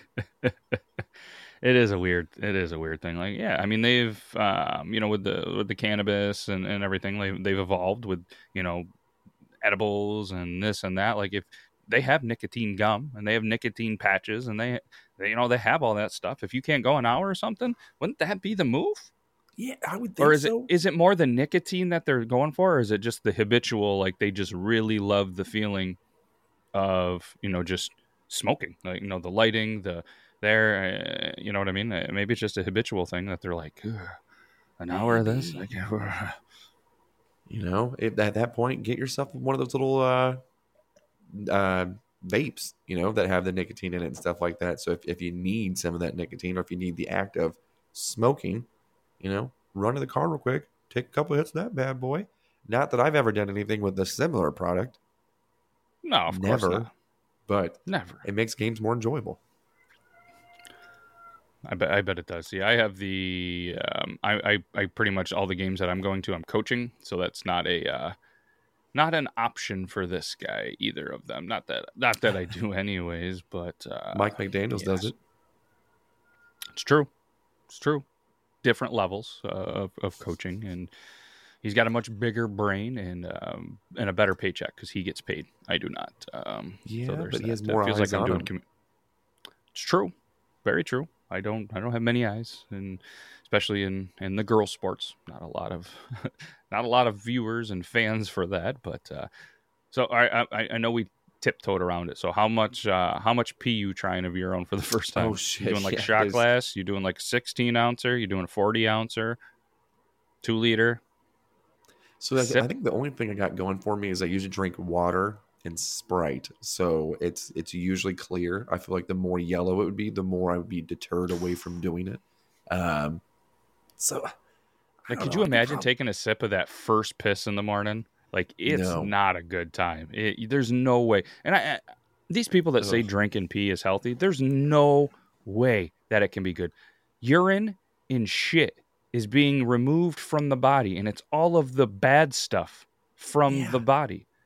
It is a weird. It is a weird thing. Like, yeah, I mean, they've, um, you know, with the with the cannabis and, and everything, like, they've evolved with, you know, edibles and this and that. Like, if they have nicotine gum and they have nicotine patches and they, they, you know, they have all that stuff. If you can't go an hour or something, wouldn't that be the move? Yeah, I would think Or is so. it is it more the nicotine that they're going for, or is it just the habitual? Like, they just really love the feeling of, you know, just smoking, like, you know, the lighting, the there, uh, you know what I mean? Uh, maybe it's just a habitual thing that they're like, "Ugh, an hour of this, like, ugh." You know, if, at that point, get yourself one of those little uh, uh, vapes, you know, that have the nicotine in it and stuff like that. So if, if you need some of that nicotine, or if you need the act of smoking, you know, run to the car real quick, take a couple hits of that bad boy. Not that I've ever done anything with a similar product. No, of Never. course not. But Never. it makes games more enjoyable. I bet. I bet it does. See, I have the. Um, I, I. I pretty much all the games that I'm going to, I'm coaching, so that's not a. Uh, not an option for this guy, either of them. Not that. Not that I do, anyways. But uh, Mike McDaniels yes. does it. It's true. It's true. Different levels uh, of of coaching, and he's got a much bigger brain and um, and a better paycheck because he gets paid. I do not. Um, Yeah, so there's but he that. has It more feels eyes like I'm on doing. him. commu- it's true. Very true. I don't. I don't have many eyes, and especially in, in the girl sports, not a lot of, not a lot of viewers and fans for that. But uh, so I, I I know we tiptoed around it. So how much uh, how much pee you trying of your own for the first time? Oh, shit, You doing like yeah, shot there's- glass? You doing like sixteen ouncer? You doing a forty ouncer? Two liter? So that's, Sip. I think the only thing I got going for me is I usually drink water and Sprite. So it's it's usually clear. I feel like the more yellow it would be, the more I would be deterred away from doing it. Um, so I Like, don't could know, you I could imagine prob- taking a sip of that first piss in the morning? Like, it's No. not a good time. It, there's no way. And I, I these people that say Ugh. drink and pee is healthy, there's no way that it can be good. Urine and shit is being removed from the body, and it's all of the bad stuff from Yeah. the body.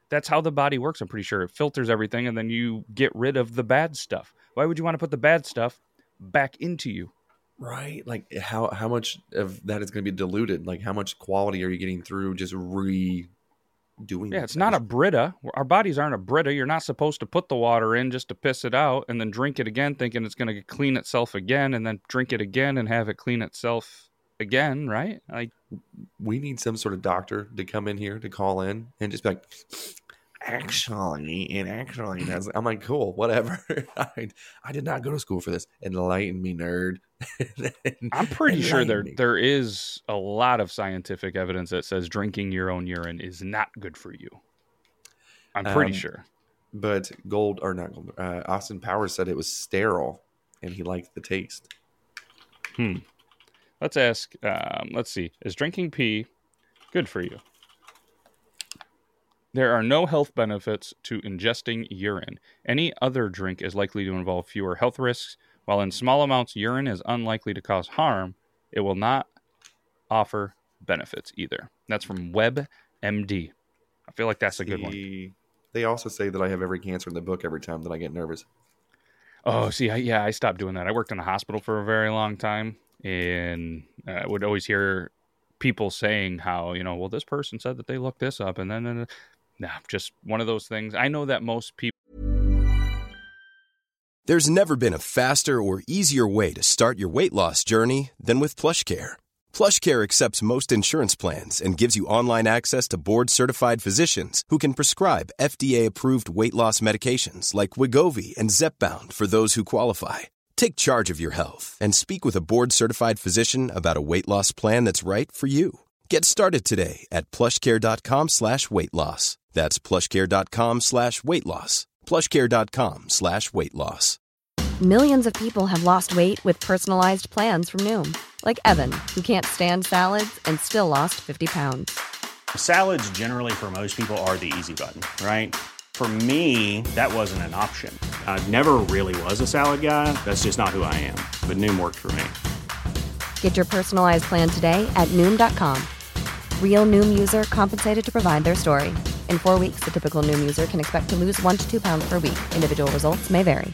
That's how the body works, I'm pretty sure. It filters everything, and then you get rid of the bad stuff. Why would you want to put the bad stuff back into you? Right. Like how, how much of that is going to be diluted? Like how much quality are you getting through just redoing? Yeah, it's not a Brita. Our bodies aren't a Brita. You're not supposed to put the water in just to piss it out and then drink it again thinking it's going to clean itself again and then drink it again and have it clean itself again, right? Like, we need some sort of doctor to come in here to call in and just be like, actually, and actually, that's, I'm like, cool, whatever. I, I did not go to school for this. Enlighten me, nerd. I'm pretty sure there me. there is a lot of scientific evidence that says drinking your own urine is not good for you. I'm pretty Um, sure. But Gold, or not Gold, uh, Austin Powers said it was sterile and he liked the taste. Hmm. Let's ask, um, let's see. Is drinking pee good for you? There are no health benefits to ingesting urine. Any other drink is likely to involve fewer health risks. While in small amounts, urine is unlikely to cause harm, it will not offer benefits either. That's from WebMD. I feel like that's a good one. See, they also say that I have every cancer in the book every time that I get nervous. Oh, see, I, yeah, I stopped doing that. I worked in a hospital for a very long time, and I would always hear people saying how, you know, well, this person said that they looked this up, and then, uh, nah, just one of those things. I know that most people. There's never been a faster or easier way to start your weight loss journey than with PlushCare. PlushCare accepts most insurance plans and gives you online access to board-certified physicians who can prescribe F D A-approved weight loss medications like Wegovy and Zepbound for those who qualify. Take charge of your health and speak with a board-certified physician about a weight loss plan that's right for you. Get started today at plushcare.com slash weight loss. That's plushcare.com slash weight loss. plushcare.com slash weight loss. Millions of people have lost weight with personalized plans from Noom. Like Evan, who can't stand salads and still lost fifty pounds. Salads generally for most people are the easy button, right? For me, that wasn't an option. I never really was a salad guy. That's just not who I am. But Noom worked for me. Get your personalized plan today at Noom dot com. Real Noom user compensated to provide their story. In four weeks, the typical Noom user can expect to lose one to two pounds per week. Individual results may vary.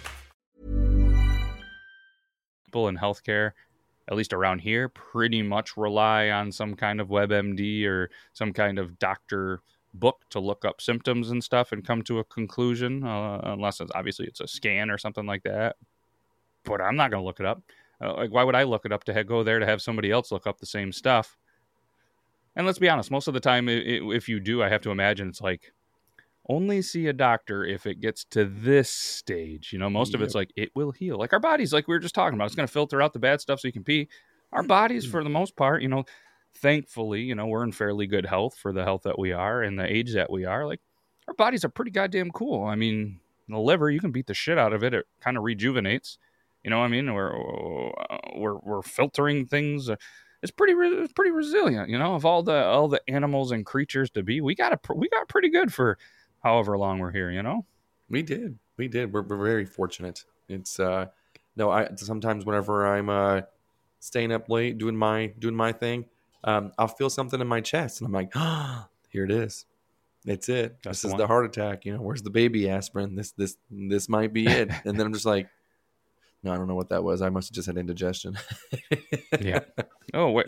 People in healthcare, at least around here, pretty much rely on some kind of WebMD or some kind of doctor book to look up symptoms and stuff and come to a conclusion, uh, unless it's obviously it's a scan or something like that. But I'm not going to look it up. Uh, like, why would I look it up to have, go there to have somebody else look up the same stuff? And let's be honest, most of the time, it, it, if you do, I have to imagine it's like, only see a doctor if it gets to this stage. You know, most Yep. of it's like, it will heal. Like our bodies, like we were just talking about, it's going to filter out the bad stuff so you can pee. Our bodies, for the most part, you know, thankfully, you know, we're in fairly good health for the health that we are and the age that we are. Like our bodies are pretty goddamn cool. I mean, the liver, you can beat the shit out of it. It kind of rejuvenates. You know what I mean? We're, we're, we're filtering things. It's pretty, it's pretty resilient, you know, of all the, all the animals and creatures to be, we got a, we got pretty good for however long we're here, you know? We did. We did. We're, we're very fortunate. It's, uh, no, I, sometimes whenever I'm, uh, staying up late, doing my, doing my thing, um, I'll feel something in my chest and I'm like, ah, oh, here it is. It's it. That's this the is one. the heart attack. You know, where's the baby aspirin? This, this, this might be it. And then I'm just like, no, I don't know what that was. I must have just had indigestion. Yeah. Oh, wait.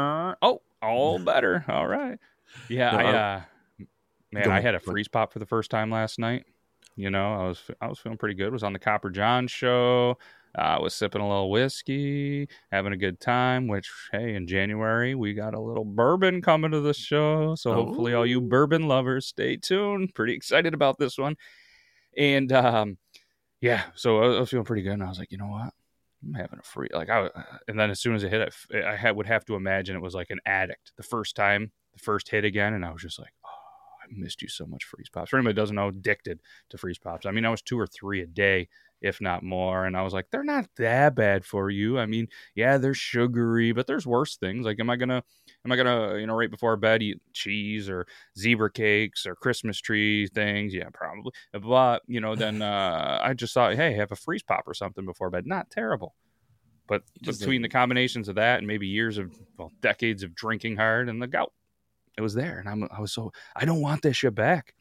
Oh, all better. All right. Yeah. No, I, I'm- uh, man, Go I on. had a freeze pop for the first time last night. You know, I was, I was feeling pretty good. Was on the Copper John show. I uh, was sipping a little whiskey, having a good time, which, hey, in January, we got a little bourbon coming to the show. So hopefully all you bourbon lovers, stay tuned. Pretty excited about this one. And, um, yeah, so I was feeling pretty good. And I was like, you know what? I'm having a free, like, I, and then as soon as it hit, it, I had, would have to imagine it was like an addict the first time, the first hit again. And I was just like, oh, I missed you so much, freeze pops. For anybody that doesn't know, addicted to freeze pops. I mean, I was two or three a day, if not more. And I was like, they're not that bad for you. I mean, yeah, they're sugary, but there's worse things. Like, am I going to, am I going to, you know, right before bed, eat cheese or zebra cakes or Christmas tree things? Yeah, probably. But, you know, then uh, I just thought, hey, have a freeze pop or something before bed. Not terrible. But Just between like- the combinations of that and maybe years of, well, decades of drinking hard and the gout, it was there. And I'm, I was so, I don't want this shit back.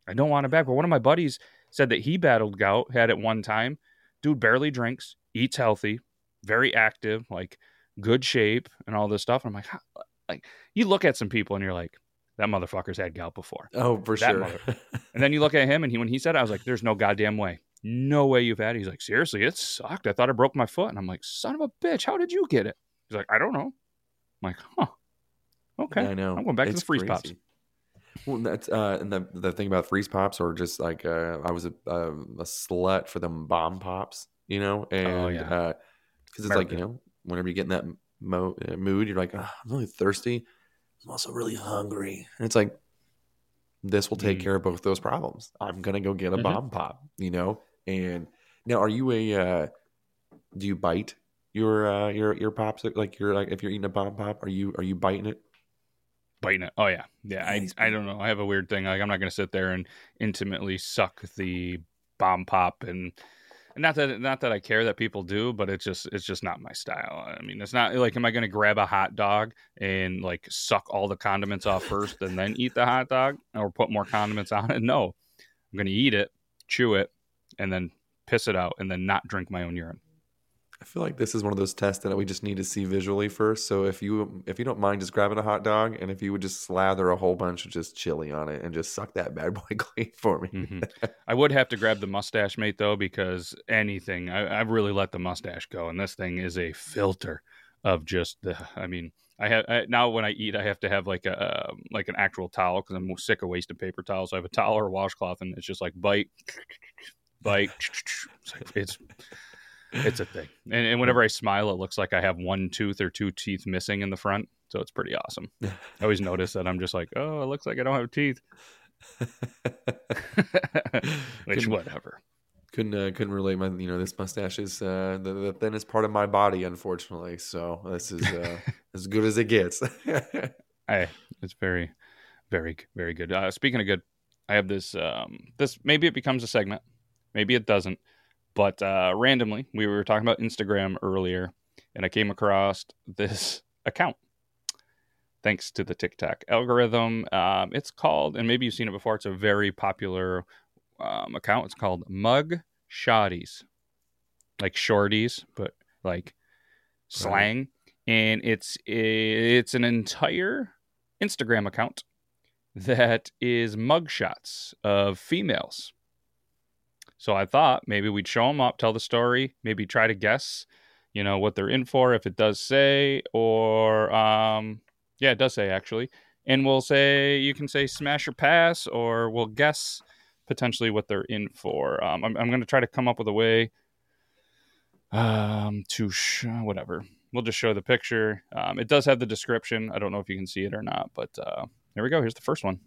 I don't want it back. But one of my buddies said that he battled gout, had it one time. Dude barely drinks, eats healthy, very active, like good shape and all this stuff. And I'm like, how? Like, you look at some people and you're like, that motherfucker's had gout before. Oh, for that sure. Mother- and then you look at him and he, when he said it, I was like, there's no goddamn way. No way you've had it. He's like, seriously, it sucked. I thought I broke my foot. And I'm like, son of a bitch, how did you get it? He's like, I don't know. I'm like, huh. Okay. Yeah, I know. I'm going back It's to the freeze crazy. pops. Well, that's uh, and the the thing about freeze pops, or just like uh, I was a, a, a slut for them bomb pops, you know, and Oh, yeah. uh, because it's like, you know, whenever you get in that mo- uh, mood, you're like, oh, I'm really thirsty, I'm also really hungry, and it's like, this will take Mm. care of both those problems. I'm gonna go get a Mhm. bomb pop, you know. And now, are you a uh, do you bite your uh, your your pops? Like, you're like, if you're eating a bomb pop, are you are you biting it? Biting it. Oh, yeah. Yeah. I, Nice, I man. don't know. I have a weird thing. Like, I'm not going to sit there and intimately suck the bomb pop. And, and not that, not that I care that people do, but it's just, it's just not my style. I mean, it's not like, am I going to grab a hot dog and like suck all the condiments off first and then eat the hot dog or put more condiments on it? No, I'm going to eat it, chew it, and then piss it out and then not drink my own urine. I feel like this is one of those tests that we just need to see visually first. So if you if you don't mind just grabbing a hot dog, and if you would just slather a whole bunch of just chili on it and just suck that bad boy clean for me. Mm-hmm. I would have to grab the mustache, mate, though, because anything, I, I've really let the mustache go, and this thing is a filter of just the. I mean, I have I, now when I eat, I have to have like a um, like an actual towel because I'm sick of wasting paper towels. So I have a towel or a washcloth, and it's just like bite, bite. It's like, it's it's a thing, and, and whenever I smile, it looks like I have one tooth or two teeth missing in the front. So it's pretty awesome. I always notice that I'm just like, oh, it looks like I don't have teeth. Which, whatever. Couldn't uh, couldn't relate. My you know this mustache is uh, the, the thinnest part of my body, unfortunately. So this is uh, as good as it gets. I it's very, very, very good. Uh, speaking of good, I have this. Um, this maybe it becomes a segment, maybe it doesn't. But uh, randomly, we were talking about Instagram earlier, and I came across this account. Thanks to the TikTok algorithm. Um, it's called, and maybe you've seen it before, it's a very popular um, account. It's called Mug Shotties. Like shorties, but like slang. Right. And it's it's an entire Instagram account that is mugshots of females. So I thought maybe we'd show them up, tell the story, maybe try to guess, you know, what they're in for, if it does say, or, um, yeah, it does say actually. And we'll say, you can say smash or pass, or we'll guess potentially what they're in for. Um, I'm, I'm going to try to come up with a way um, to, sh- whatever. We'll just show the picture. Um, it does have the description. I don't know if you can see it or not, but uh, here we go. Here's the first one.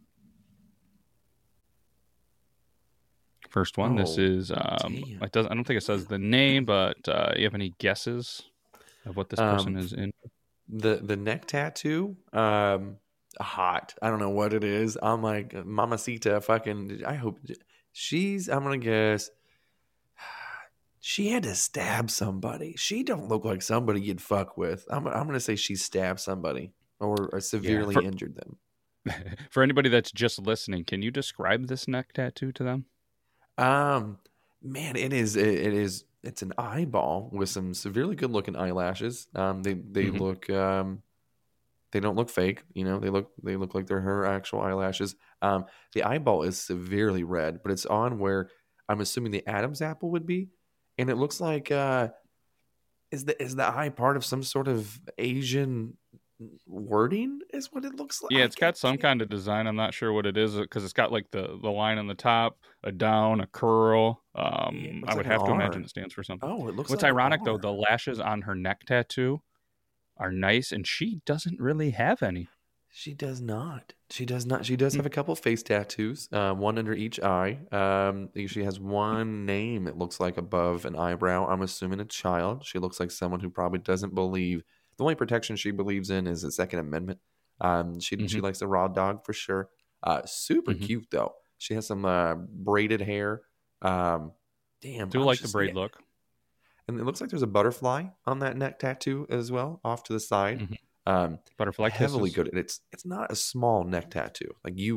First one. Oh, this is um it doesn't I don't think it says the name, but uh you have any guesses of what this person um, is in? The the neck tattoo, um hot. I don't know what it is. I'm like, Mamacita fucking I hope she's I'm gonna guess she had to stab somebody. She don't look like somebody you'd fuck with. I'm I'm gonna say she stabbed somebody or, or severely yeah, for, injured them. For anybody that's just listening, can you describe this neck tattoo to them? Um, man, it is, it, it is, it's an eyeball with some severely good looking eyelashes. Um, they, they mm-hmm. look, um, they don't look fake, you know, they look, they look like they're her actual eyelashes. Um, the eyeball is severely red, but it's on where I'm assuming the Adam's apple would be. And it looks like, uh, is the, is the eye part of some sort of Asian wording is what it looks like? Yeah, it's got some kind of design. I'm not sure what it is because it's got like the the line on the top, a down, a curl. Um, yeah, I would like have to R. imagine it stands for something. Oh, it looks. What's like ironic though, the lashes on her neck tattoo are nice, and she doesn't really have any. She does not. She does not. She does have a couple of face tattoos, uh, one under each eye. Um, she has one name. It looks like above an eyebrow. I'm assuming a child. She looks like someone who probably doesn't believe. The only protection she believes in is the Second Amendment. Um, she mm-hmm. she likes the raw dog for sure. Uh, super mm-hmm. cute though. She has some uh, braided hair. Um, damn, do like the braid yeah. look. And it looks like there's a butterfly on that neck tattoo as well, off to the side. Mm-hmm. Um, butterfly heavily kisses. good. It's it's not a small neck tattoo. Like you,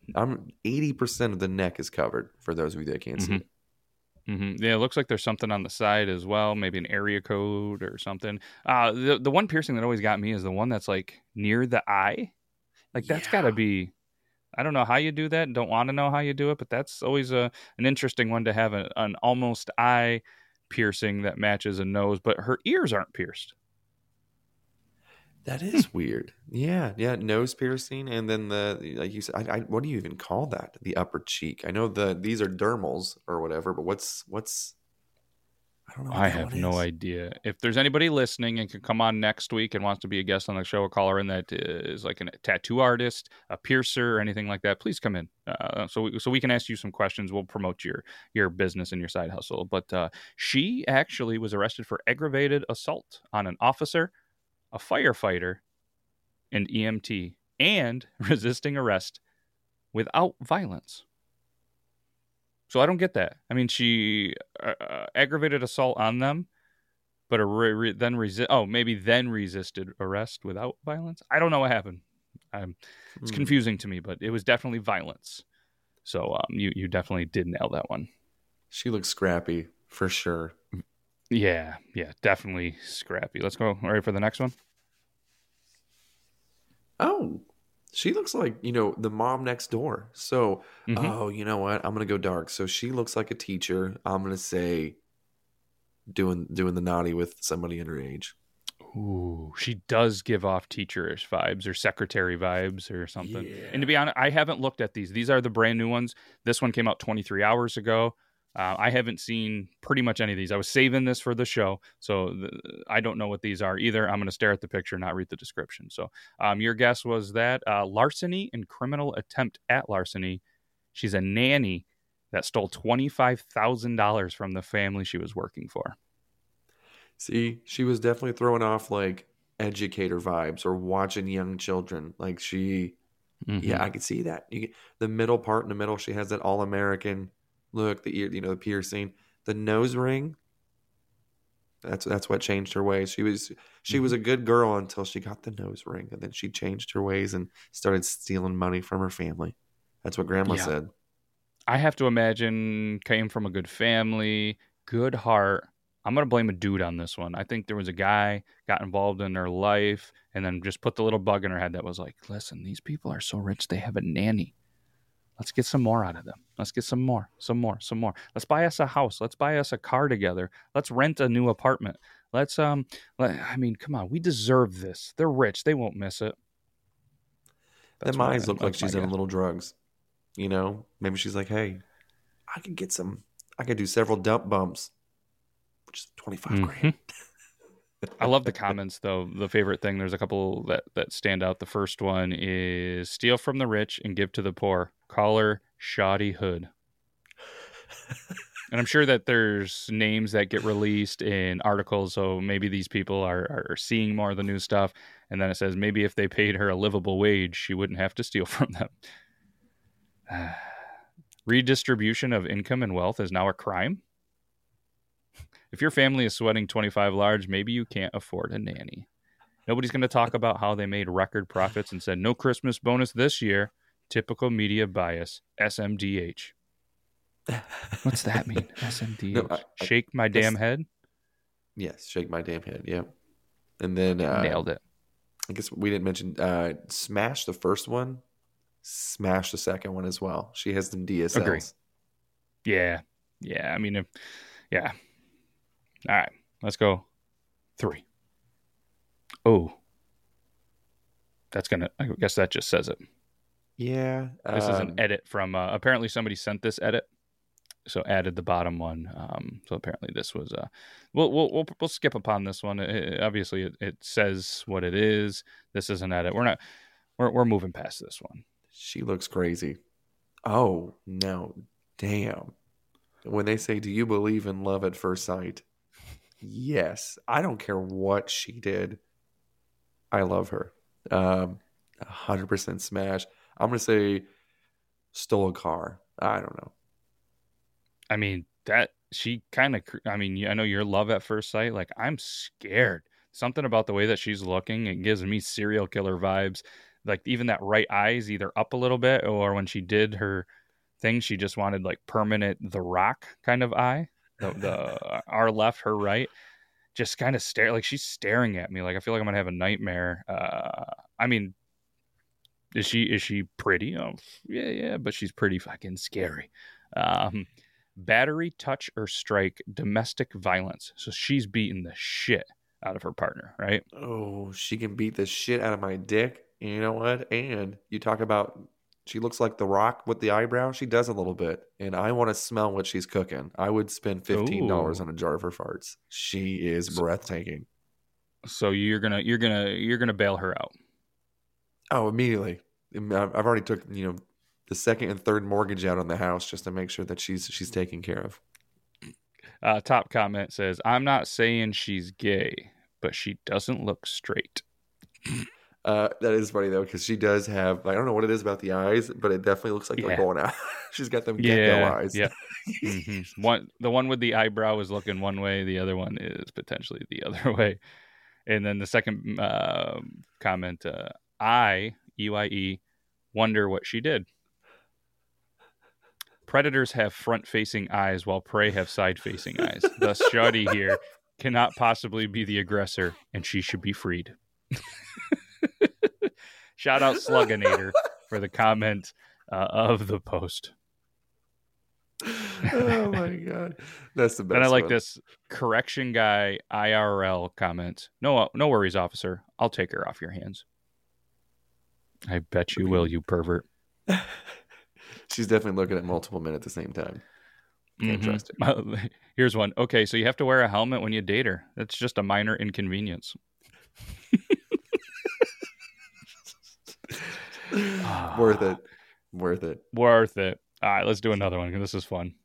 I'm eighty percent of the neck is covered for those of you that can't mm-hmm. see it. Mm-hmm. Yeah, it looks like there's something on the side as well, maybe an area code or something. Uh, the the one piercing that always got me is the one that's like near the eye. Like that's Yeah. got to be. I don't know how you do that. Don't want to know how you do it, but that's always a an interesting one to have a, an almost eye piercing that matches a nose, but her ears aren't pierced. That is weird. Yeah, yeah, nose piercing, and then the like you said, I, I, what do you even call that? The upper cheek. I know the these are dermals or whatever, but what's what's? I don't know. What I that have one no is. idea. If there's anybody listening and can come on next week and wants to be a guest on the show, a caller in that is like a tattoo artist, a piercer, or anything like that, please come in. Uh, so we, so we can ask you some questions. We'll promote your your business and your side hustle. But uh, she actually was arrested for aggravated assault on an officer, a firefighter, and E M T, and resisting arrest without violence. So I don't get that. I mean, she uh, uh, aggravated assault on them, but a re- re- then resi- Oh, maybe then resisted arrest without violence. I don't know what happened. Um, it's Hmm. confusing to me, but it was definitely violence. So um, you you definitely did nail that one. She looks scrappy for sure. Yeah, yeah, definitely scrappy. Let's go. All right for the next one. Oh, she looks like, you know, the mom next door. So, Mhm. oh, you know what? I'm gonna go dark. So she looks like a teacher. I'm gonna say doing doing the naughty with somebody underage. Ooh, she does give off teacherish vibes or secretary vibes or something. Yeah. And to be honest, I haven't looked at these. These are the brand new ones. This one came out twenty-three hours ago. Uh, I haven't seen pretty much any of these. I was saving this for the show, so the, I don't know what these are either. I'm going to stare at the picture, not read the description. So um, your guess was that uh, larceny and criminal attempt at larceny. She's a nanny that stole twenty-five thousand dollars from the family she was working for. See, she was definitely throwing off like educator vibes or watching young children. Like she, Mhm. yeah, I could see that. You get, the middle part in the middle, she has that all American look. The ear, you know, the piercing, the nose ring. That's that's what changed her ways. She was she was a good girl until she got the nose ring, and then she changed her ways and started stealing money from her family. That's what Grandma Yeah. said. I have to imagine came from a good family, good heart. I'm going to blame a dude on this one. I think there was a guy got involved in her life and then just put the little bug in her head that was like, listen, these people are so rich, they have a nanny. Let's get some more out of them. Let's get some more, some more, some more. Let's buy us a house. Let's buy us a car together. Let's rent a new apartment. Let's, um, let, I mean, come on. We deserve this. They're rich. They won't miss it. Them my- eyes look like that's my she's in a guess. little drugs. You know, maybe she's like, hey, I could get some, I could do several dump bumps, which is twenty-five grand. I love the comments, though. The favorite thing, there's a couple that, that stand out. The first one is steal from the rich and give to the poor. Call her Shoddy Hood. And I'm sure that there's names that get released in articles, so maybe these people are, are seeing more of the new stuff. And then it says maybe if they paid her a livable wage, she wouldn't have to steal from them. Redistribution of income and wealth is now a crime. If your family is sweating twenty-five large, maybe you can't afford a nanny. Nobody's going to talk about how they made record profits and said, no Christmas bonus this year. Typical media bias. S M D H. What's that mean? S M D H. No, I- I Shake my guess- damn head? Yes, shake my damn head. Yeah. And then uh, Nailed it. I guess we didn't mention uh, Smash the first one, Smash the second one as well. She has them D S Ls. Agree. Yeah. Yeah. I mean, if, yeah. All right. Let's go. Three. Oh. That's going to, I guess that just says it. Yeah. This is an um, edit from, uh, apparently somebody sent this edit. So added the bottom one. Um, so apparently this was, uh, we'll, we'll, we'll, we'll skip upon this one. It, obviously it, it says what it is. This is an edit. We're not, we're, we're moving past this one. She looks crazy. Oh, no. Damn. When they say, do you believe in love at first sight? Yes. I don't care what she did. I love her. Um, one hundred percent smash. I'm going to say stole a car. I don't know. I mean, that she kind of, I mean, I know you're love at first sight. Like, I'm scared. Something about the way that she's looking, it gives me serial killer vibes. like even that right eye is either up a little bit, or when she did her thing, she just wanted like permanent The Rock kind of eye. The, the our left, her right, just kind of stare like she's staring at me. Like I feel like I'm gonna have a nightmare. Uh, I mean, is she is she pretty? Oh, yeah, yeah, but she's pretty fucking scary. Um, battery, touch, or strike, domestic violence. So she's beating the shit out of her partner, right? Oh, she can beat the shit out of my dick. You know what? And you talk about she looks like The Rock with the eyebrow. She does a little bit. And I want to smell what she's cooking. I would spend fifteen dollars Ooh. on a jar of her farts. She is breathtaking. So you're gonna you're gonna you're gonna bail her out. Oh, immediately. I've already took, you know, the second and third mortgage out on the house just to make sure that she's she's taken care of. Uh, top comment says, "I'm not saying she's gay, but she doesn't look straight." Uh, that is funny though, because she does have, I don't know what it is about the eyes, but it definitely looks like Yeah. they're going out. She's got them gecko Yeah, eyes. yeah. Mm-hmm. One, the one with the eyebrow is looking one way. The other one is potentially the other way. And then the second uh, comment, uh, I, E Y E, wonder what she did. Predators have front-facing eyes while prey have side-facing eyes. Thus, Shawty here cannot possibly be the aggressor, and she should be freed. Shout out Slugginator for the comment uh, of the post. Oh my god, that's the best. And I like one. this correction guy I R L comment. No, no worries, officer. I'll take her off your hands. I bet you will, you pervert. She's definitely looking at multiple men at the same time. Can't Mhm. trust her. Here's one. Okay, so you have to wear a helmet when you date her. That's just a minor inconvenience. Worth it. Worth it. Worth it. All right, let's do another one. This is fun.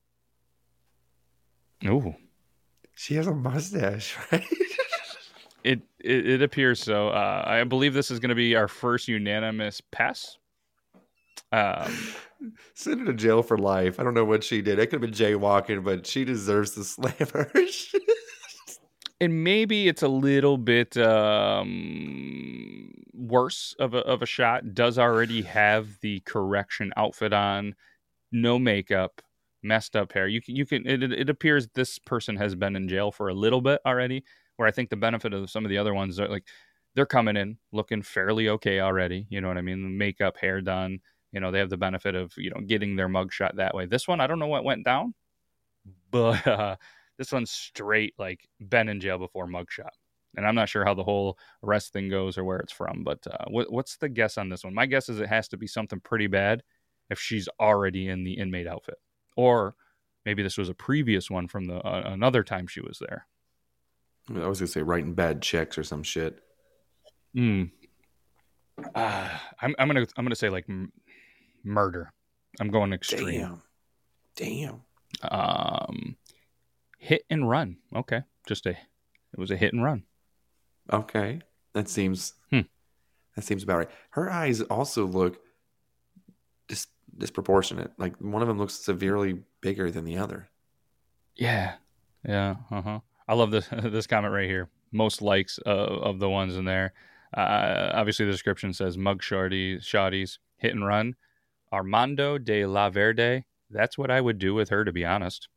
Ooh. She has a mustache, right? It, it it appears so. Uh, I believe this is going to be our first unanimous pass. Um, Send her to jail for life. I don't know what she did. It could have been jaywalking, but she deserves the slammers. and maybe it's a little bit um, worse of a of a shot. Does already have the correction outfit on, no makeup, messed up hair. You can you can. It, it appears this person has been in jail for a little bit already. Where I think the benefit of some of the other ones are like they're coming in looking fairly okay already. You know what I mean? Makeup, hair done. You know, they have the benefit of, you know, getting their mugshot that way. This one, I don't know what went down, but uh, this one's straight, like, been in jail before mugshot. And I'm not sure how the whole arrest thing goes or where it's from, but uh, what, what's the guess on this one? My guess is it has to be something pretty bad if she's already in the inmate outfit. Or maybe this was a previous one from the uh, another time she was there. I was gonna say writing bad checks or some shit. Hmm. Uh, I'm I'm gonna I'm gonna say like m- murder. I'm going extreme. Damn. Damn. Um, hit and run. Okay, just a it was a hit and run. Okay, that seems Hmm. that seems about right. Her eyes also look dis- disproportionate. Like one of them looks severely bigger than the other. Yeah, yeah. Uh huh. I love this this comment right here. Most likes of, of the ones in there. Uh, obviously, the description says mug shorty, shotties, hit and run. Armando de la Verde. That's what I would do with her, to be honest.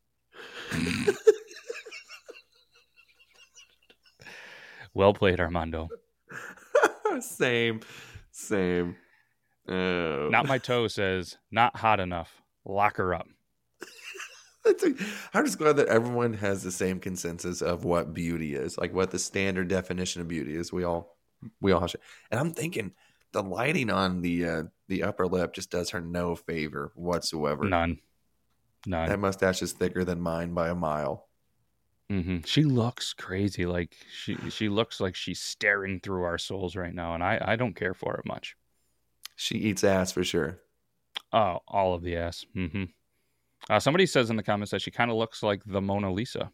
Well played, Armando. Same. Same. Oh. Not my toe says, not hot enough. Lock her up. That's a, I'm just glad that everyone has the same consensus of what beauty is, like what the standard definition of beauty is. We all, we all have, and I'm thinking the lighting on the uh, the upper lip just does her no favor whatsoever. None. None. That mustache is thicker than mine by a mile. Mm-hmm. She looks crazy. Like she, she looks like she's staring through our souls right now, and I, I don't care for it much. She eats ass for sure. Oh, all of the ass. Mm-hmm. Uh, somebody says in the comments that she kind of looks like the Mona Lisa.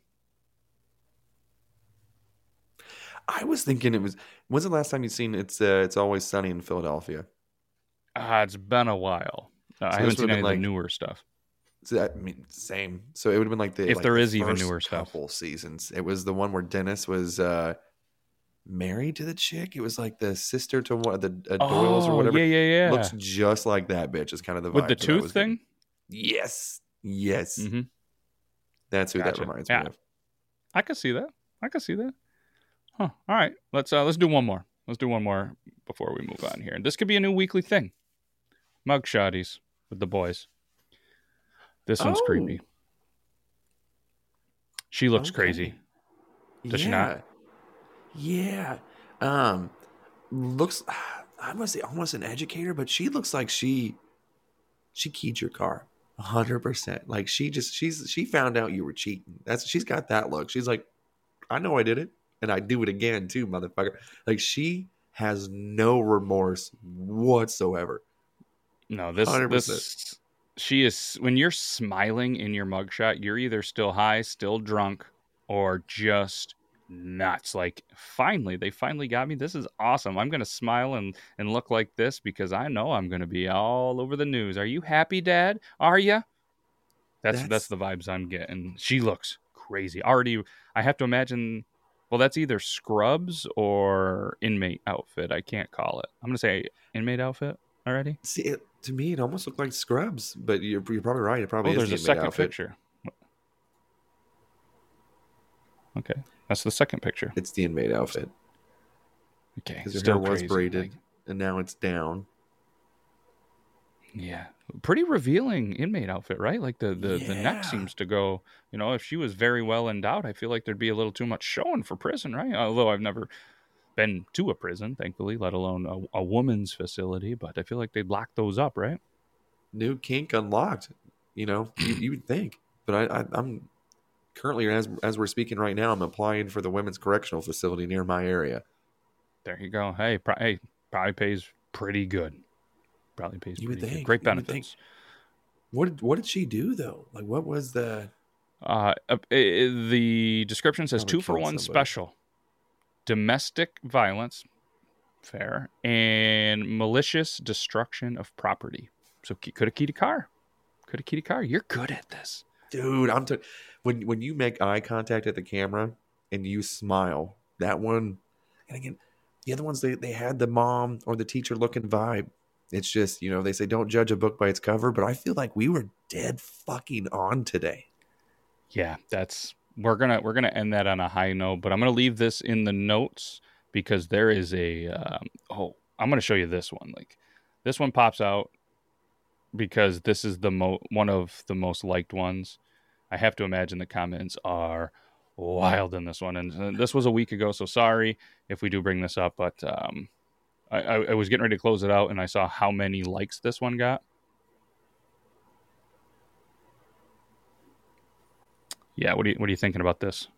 I was thinking it was. When's the last time you've seen It's uh, It's Always Sunny in Philadelphia? Uh, it's been a while. Uh, So I haven't this seen would've any been of the like- newer stuff. So that, I mean, same. So it would have been like the If like there the is even first newer stuff. couple seasons. It was the one where Dennis was uh, married to the chick. It was like the sister to one of the uh, Oh, Doyles or whatever. yeah, yeah, yeah. Looks just like that bitch. Is kind of the vibe With the that I was tooth getting. thing? Yes. Yes. Mm-hmm. That's who Gotcha. that reminds Yeah. me of. I can see that. I can see that. Huh. All right. Let's uh let's do one more. Let's do one more before we move on here. This could be a new weekly thing. Mug shotties with the boys. This one's Oh. creepy. She looks Okay. crazy. Does yeah. she not? Yeah. Um looks I must say almost an educator, but she looks like she she keyed your car. A hundred percent. Like she just she's she found out you were cheating. That's she's got that look. She's like, I know I did it. And I do it again too, motherfucker. Like she has no remorse whatsoever. No, this one hundred percent. this she is when you're smiling in your mugshot, you're either still high, still drunk, or just nuts. Like, finally, they finally got me. This is awesome. I'm gonna smile and and look like this because I know I'm gonna be all over the news. Are you happy, Dad? Are you? That's that's, That's- the vibes I'm getting. She looks crazy. Already, I have to imagine. Well, that's either Scrubs or inmate outfit. I can't call it. I'm gonna say inmate outfit already. See, it, to me, it almost looked like Scrubs, but you're, you're probably right. It probably Oh, is there's a the inmate second outfit. picture. Okay, that's the second picture. It's the inmate outfit Okay, because her still hair was crazy. braided, Like, and now it's down. yeah, pretty revealing inmate outfit, right? Like the the, the neck Yeah. seems to go. You know, if she was very well endowed, I feel like there'd be a little too much showing for prison, right? Although I've never been to a prison, thankfully, let alone a, a woman's facility. But I feel like they'd lock those up, right? New kink unlocked. You know, you, you would think, but I, I, I'm currently as as we're speaking right now, I'm applying for the women's correctional facility near my area. There you go. Hey, pro- hey, probably pays pretty good. Probably pays You would pretty good. think. Great You would think. benefits. What did, what did she do though? Like, what was the? Uh, uh, i- the description says Probably two for killed one somebody. special: domestic violence, fair, and malicious destruction of property. So could have keyed a car. Could have keyed a car. You're good at this. Dude, I'm t- when when you make eye contact at the camera and you smile, that one, and again, the other ones they they had the mom or the teacher looking vibe. It's just, you know, they say don't judge a book by its cover, but I feel like we were dead fucking on today. Yeah, that's we're gonna we're gonna end that on a high note. But I'm gonna leave this in the notes because there is a um, oh I'm gonna show you this one. Like this one pops out because this is the mo one of the most liked ones. I have to imagine the comments are wild in this one, and uh, this was a week ago, so sorry if we do bring this up. But um, I, I, I was getting ready to close it out, and I saw how many likes this one got. Yeah, what are you what are you thinking about this?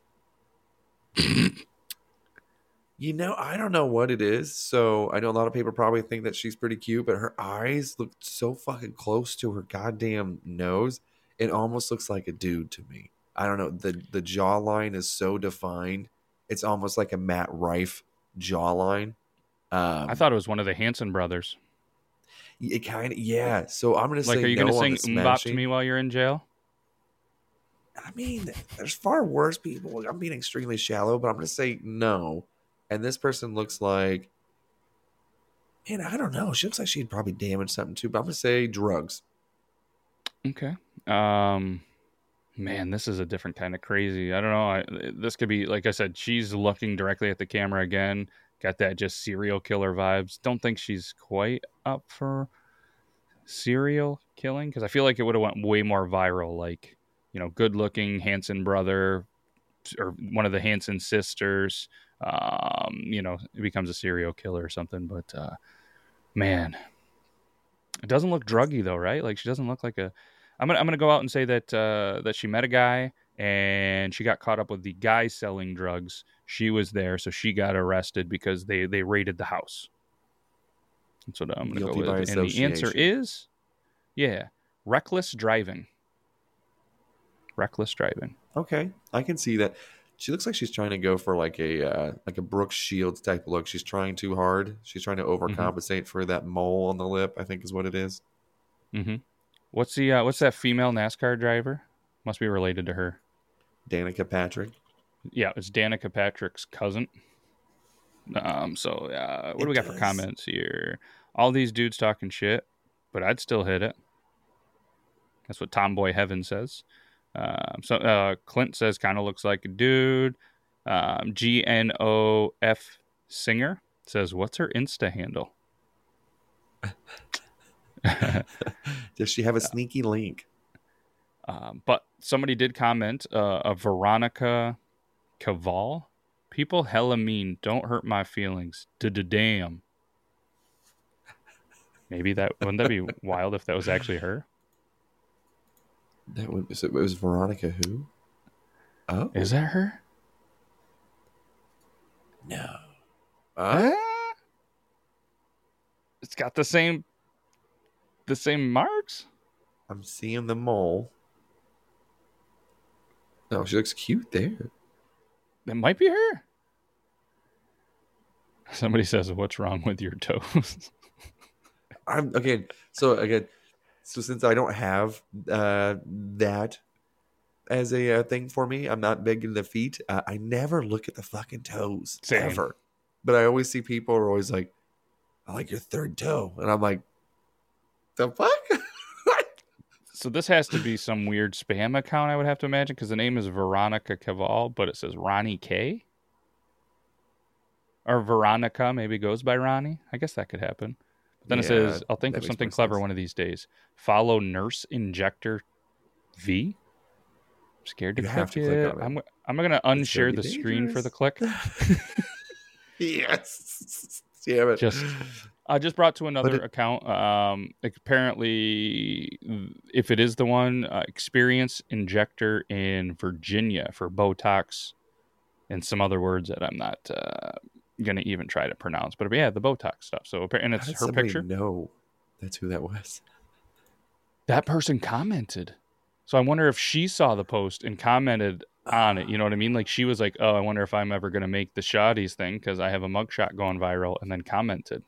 You know, I don't know what it is. So I know a lot of people probably think that she's pretty cute, but her eyes look so fucking close to her goddamn nose. It almost looks like a dude to me. I don't know. The the jawline is so defined. It's almost like a Matt Rife jawline. Um, I thought it was one of the Hanson brothers. it kind of, yeah. So I'm gonna Like, say are you no gonna on sing the "Mbop" to smashing. me while you're in jail? I mean, there's far worse people. I'm being extremely shallow, but I'm gonna say no. And this person looks like, man, I don't know. She looks like she'd probably damage something too. But I'm gonna say drugs. Okay. Um, man, this is a different kind of crazy. I don't know. I, this could be, like I said, she's looking directly at the camera again. Got that just serial killer vibes. Don't think she's quite up for serial killing because I feel like it would have went way more viral. Like, you know, good looking Hanson brother or one of the Hanson sisters. Um, you know, it becomes a serial killer or something. But uh, man, it doesn't look druggy though, right? Like she doesn't look like a. I'm gonna I'm gonna go out and say that uh, that she met a guy and she got caught up with the guy selling drugs. She was there, so she got arrested because they they raided the house. That's what I'm gonna Guilty go by with. And the answer association. is, yeah, reckless driving. Reckless driving. Okay, I can see that. She looks like she's trying to go for like a uh, like a Brooke Shields type of look. She's trying too hard. She's trying to overcompensate for that mole on the lip, I think is what it is. Mm-hmm. What's the uh, what's that female NASCAR driver? Must be related to her. Danica Patrick. Yeah, it's Danica Patrick's cousin. Um, so uh, what It do we got does. for comments here? All these dudes talking shit, but I'd still hit it. That's what Tomboy Heaven says. Um, so uh, Clint says kind of looks like a dude. Um, G N O F Singer says, what's her Insta handle? Does she have a sneaky link? Um, but somebody did comment, uh, a Veronica Caval. People hella mean. Don't hurt my feelings. Da-da-damn. Maybe that, wouldn't that be wild if that was actually her? That would, so it was Veronica who? Oh. Is that her? No. Uh? It's got the same, the same marks. I'm seeing the mole. Oh, she looks cute there. That might be her. Somebody says, what's wrong with your toes? I'm again. So again, so since I don't have uh, that as a uh, thing for me, I'm not big in the feet. Uh, I never look at the fucking toes Same. ever. But I always see people are always like, "I like your third toe," and I'm like, "The fuck." So this has to be some weird spam account, I would have to imagine, because the name is Veronica Caval, but it says Ronnie K. Or Veronica maybe goes by Ronnie. I guess that could happen. But then Yeah, it says, I'll think that of makes something more clever sense. one of these days. Follow Nurse Injector V. I'm scared to You click have to it. click on it. I'm, I'm going to It's unshare gonna the be screen for the dangerous. click. Yes. Damn it. Just I just brought to another it- account. Um, apparently, if it is the one, uh, Experience Injector in Virginia for Botox and some other words that I'm not uh, going to even try to pronounce. But yeah, the Botox stuff. So and How it's did her somebody picture. know that's who that was? That person commented. So I wonder if she saw the post and commented on it. You know what I mean? Like she was like, "Oh, I wonder if I'm ever going to make the Shotties thing because I have a mugshot going viral," and then commented.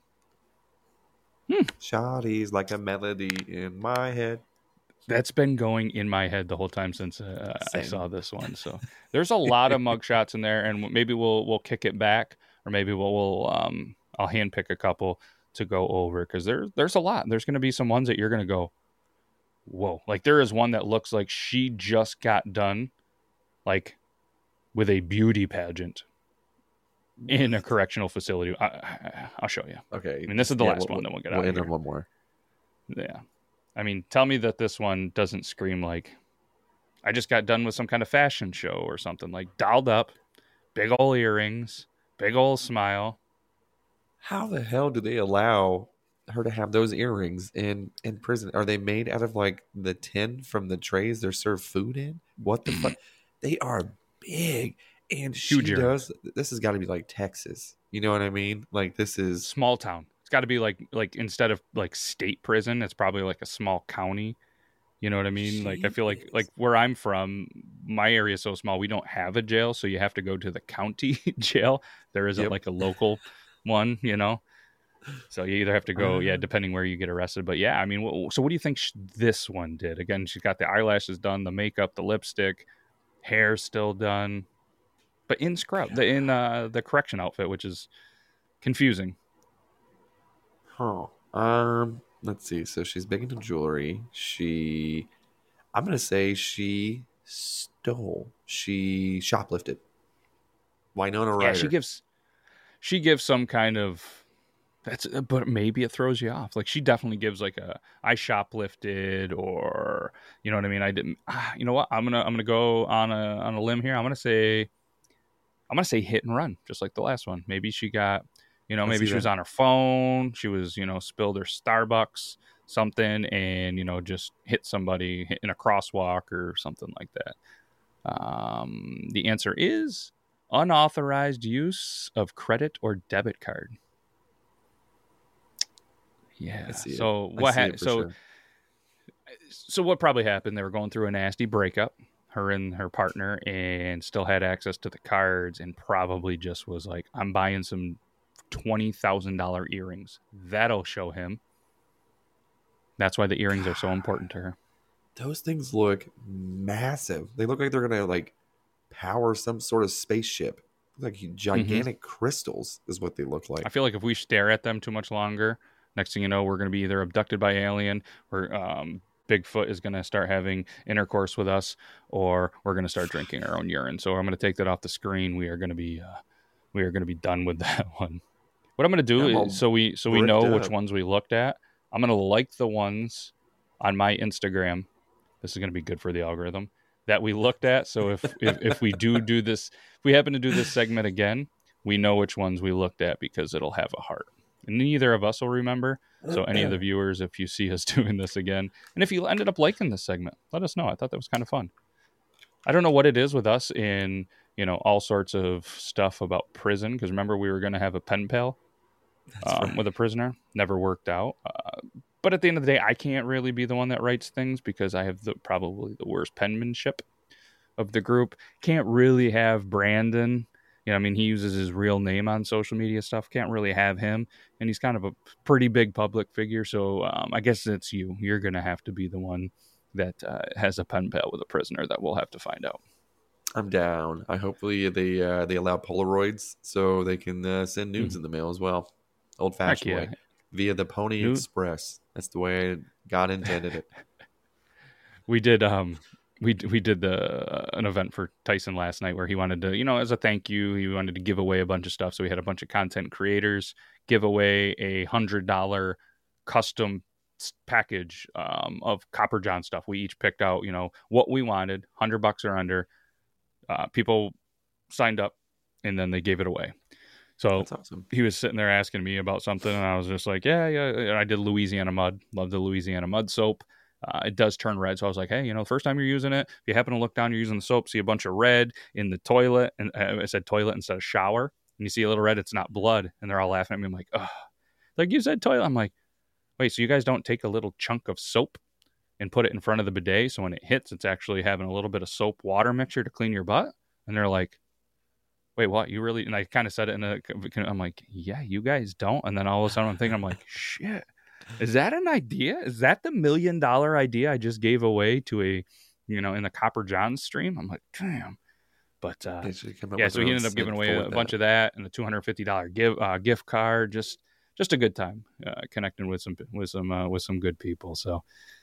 Shawty's like a melody in my head. That's been going in my head the whole time since uh, I Same. saw this one. So there's a lot of mugshots in there, and maybe we'll we'll kick it back, or maybe we'll, we'll um I'll handpick a couple to go over because there's there's a lot. There's going to be some ones that you're going to go, whoa! Like there is one that looks like she just got done, like with a beauty pageant in a correctional facility. I, I, I'll show you. Okay. I mean, this is the Yeah, last we'll- one. Then we'll get we'll out of end here. on one more. Yeah. I mean, tell me that this one doesn't scream like I just got done with some kind of fashion show or something. Like dolled up, big old earrings, big old smile. How the hell do they allow her to have those earrings in in prison? Are they made out of like the tin from the trays they're served food in? What the fuck? They are big, and Huge she earrings. does. This has got to be like Texas. You know what I mean? Like this is Small town. It's got to be like like instead of like state prison, it's probably like a small county. You know what I mean? Like I feel like Jeez. like where I'm from, my area is so small, we don't have a jail, so you have to go to the county jail. There isn't Yep. like a local one, you know. So you either have to go, yeah, Uh. depending where you get arrested. But yeah, I mean, wh- so what do you think sh- this one did? Again, she's got the eyelashes done, the makeup, the lipstick, hair still done, but in scrub, the in uh, the correction outfit, which is confusing. Huh. Um, let's see. So she's big into jewelry. She, I'm gonna say she stole. She shoplifted. Winona Ryder. Yeah, she gives she gives some kind of that's but maybe it throws you off. Like she definitely gives like a I shoplifted or you know what I mean? I didn't ah, you know what? I'm going to I'm going to go on a on a limb here. I'm going to say I'm going to say hit and run just like the last one. Maybe she got, you know, I maybe see she was that. on her phone, she was, you know, spilled her Starbucks something and you know just hit somebody hit in a crosswalk or something like that. Um the answer is unauthorized use of credit or debit card. Yeah. I see it. So I what? see Ha- it for so sure. so what probably happened? They were going through a nasty breakup, her and her partner, and still had access to the cards, and probably just was like, "I'm buying some twenty thousand dollar earrings. That'll show him." That's why the earrings are so important to her. Those things look massive. They look like they're gonna like power some sort of spaceship. Like gigantic mm-hmm. crystals is what they look like. I feel like if we stare at them too much longer, next thing you know, we're going to be either abducted by alien, or um, Bigfoot is going to start having intercourse with us, or we're going to start drinking our own urine. So I'm going to take that off the screen. We are going to be, uh, we are going to be done with that one. What I'm going to do yeah, is, so we, so we know up. which ones we looked at. I'm going to like the ones on my Instagram. This is going to be good for the algorithm that we looked at. So if, if, if we do do this, if we happen to do this segment again, we know which ones we looked at because it'll have a heart. And neither of us will remember. So any of the viewers, if you see us doing this again, and if you ended up liking this segment, let us know. I thought that was kind of fun. I don't know what it is with us in, you know, all sorts of stuff about prison. Because remember, we were going to have a pen pal um, right. with a prisoner. Never worked out. Uh, but at the end of the day, I can't really be the one that writes things because I have the probably the worst penmanship of the group. Can't really have Brandon. You know, I mean, he uses his real name on social media stuff. Can't really have him. And he's kind of a pretty big public figure. So um, I guess it's you. You're going to have to be the one that uh, has a pen pal with a prisoner that we'll have to find out. I'm down. I hopefully they uh, they allow Polaroids so they can uh, send nudes mm. in the mail as well. Old fashioned yeah. way. Via the Pony Nude? Express. That's the way God intended it. We did um we we did the uh, an event for Tyson last night where he wanted to, you know, as a thank you, he wanted to give away a bunch of stuff. So we had a bunch of content creators give away a hundred dollar custom package um, of Copper John stuff. We each picked out, you know, what we wanted, hundred bucks or under. Uh, people signed up, and then they gave it away. So that's awesome. He was sitting there asking me about something, and I was just like, yeah, yeah. And I did Louisiana Mud. Love the Louisiana Mud soap. Uh, it does turn red. So I was like, hey, you know, the first time you're using it, if you happen to look down, you're using the soap, see a bunch of red in the toilet. And uh, I said toilet instead of shower. And you see a little red, it's not blood. And they're all laughing at me. I'm like, oh, like you said toilet. I'm like, wait, so you guys don't take a little chunk of soap and put it in front of the bidet? So when it hits, it's actually having a little bit of soap water mixture to clean your butt? And they're like, wait, what? You really? And I kind of said it in a, I'm like, yeah, you guys don't. And then all of a sudden I'm thinking, I'm like, shit, is that an idea? Is that the million dollar idea I just gave away to a, you know, in the Copper John stream? I'm like, damn. But uh, yeah, so he ended up giving away a, a bunch of that and a two hundred fifty dollars give, uh, gift card. Just, just a good time uh, connecting with some, with some, uh, with some good people. So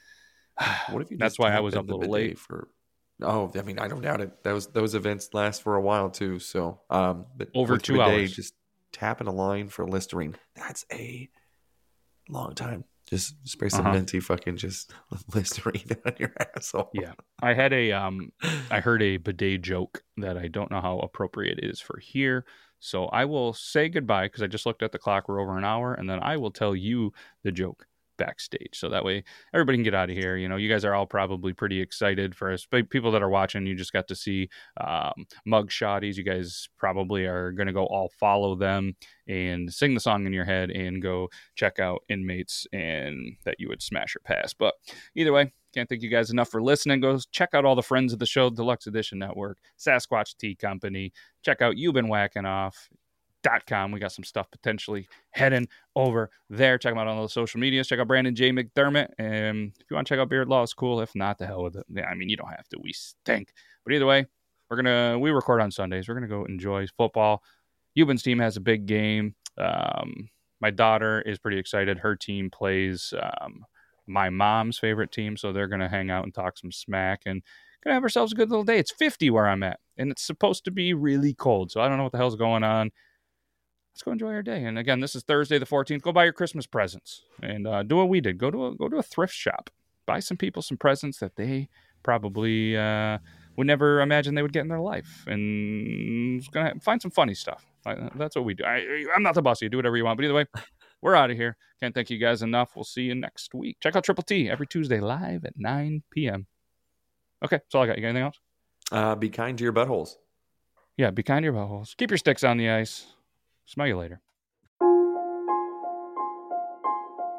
what if you that's why I was up a little late for. Oh, I mean, I don't doubt it. Those those events last for a while too. So, um, but over two hours, just tapping a line for Listerine. That's a long time. Just spray some uh-huh. minty fucking just Listerine on your asshole. Yeah, I had a um, I heard a bidet joke that I don't know how appropriate it is for here. So I will say goodbye because I just looked at the clock. We're over an hour, and then I will tell you the joke backstage, so that way everybody can get out of here. You know, you guys are all probably pretty excited for us. People that are watching, you just got to see um, mug shotties. You guys probably are going to go all follow them and sing the song in your head and go check out Inmates and that you would smash or pass. But either way, can't thank you guys enough for listening. Go check out all the friends of the show, Deluxe Edition Network, Sasquatch Tea Company. Check out You've Been Whacking Off. Dot com. We got some stuff potentially heading over there. Check them out on all the social medias. Check out Brandon J. McDermott. And if you want to check out Beard Law, it's cool. If not, the hell with it. Yeah, I mean, you don't have to. We stink. But either way, we're gonna we record on Sundays. We're gonna go enjoy football. Euban's team has a big game. Um, my daughter is pretty excited. Her team plays um, my mom's favorite team, so they're gonna hang out and talk some smack and gonna have ourselves a good little day. It's fifty where I'm at, and it's supposed to be really cold. So I don't know what the hell's going on. Let's go enjoy our day. And again, this is Thursday the fourteenth. Go buy your Christmas presents and uh, do what we did. Go to a, go to a thrift shop. Buy some people some presents that they probably uh, would never imagine they would get in their life. And it's gonna find some funny stuff. That's what we do. I, I'm not the boss. You do whatever you want. But either way, we're out of here. Can't thank you guys enough. We'll see you next week. Check out Triple T every Tuesday live at nine p.m. Okay, that's all I got. You got anything else? Uh, be kind to your buttholes. Yeah, be kind to your buttholes. Keep your sticks on the ice. Smell you later.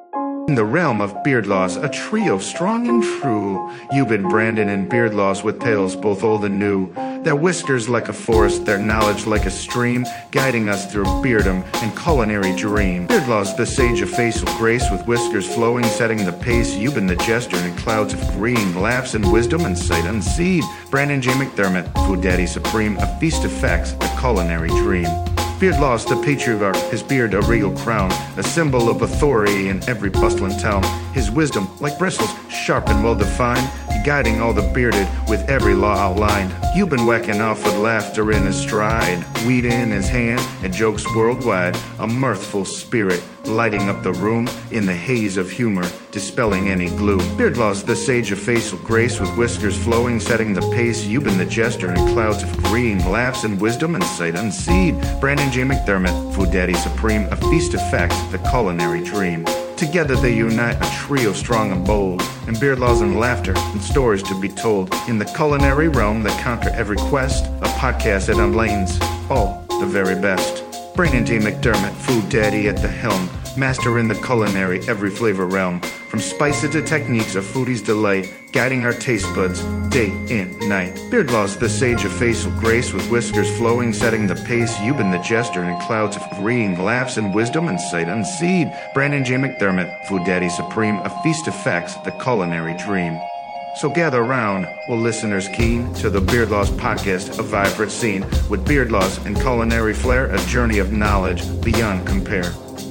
In the realm of beard loss, a trio strong and true. Euban, Brandon, and Beardlaws with tales both old and new. Their whiskers like a forest, their knowledge like a stream, guiding us through beardom and culinary dream. Beardlaws, the sage of facial grace, with whiskers flowing, setting the pace. Euban, the jester in clouds of green, laughs and wisdom and sight unseen. Brandon J. McDermott, food daddy supreme, a feast of facts, a culinary dream. Beardlaws, the patriarch, his beard a regal crown, a symbol of authority in every bustling town. His wisdom, like bristles, sharp and well-defined, guiding all the bearded with every law outlined. You've been whacking off with laughter in his stride, weed in his hand, and jokes worldwide. A mirthful spirit, lighting up the room in the haze of humor, dispelling any gloom. Beardlaws, the sage of facial grace, with whiskers flowing, setting the pace. You've been the jester in clouds of green, laughs and wisdom and sight unseen. Brandon J. McDermott, food daddy supreme, a feast of facts, the culinary dream. Together they unite, a trio strong and bold, and beardlaws and laughter and stories to be told. In the culinary realm that conquer every quest, a podcast that unlanes all the very best. Brandon J. McDermott, food daddy at the helm, master in the culinary every flavor realm. From spices to techniques of foodie's delight, guiding our taste buds day and night. Beardlaws, the sage of facial grace, with whiskers flowing, setting the pace. You've been the jester in clouds of green, laughs and wisdom and sight unseen. Brandon J. McDermott, food daddy supreme, a feast of facts, the culinary dream. So gather round, will listeners keen to the Beardlaws podcast, a vibrant scene with beardlaws and culinary flair, a journey of knowledge beyond compare.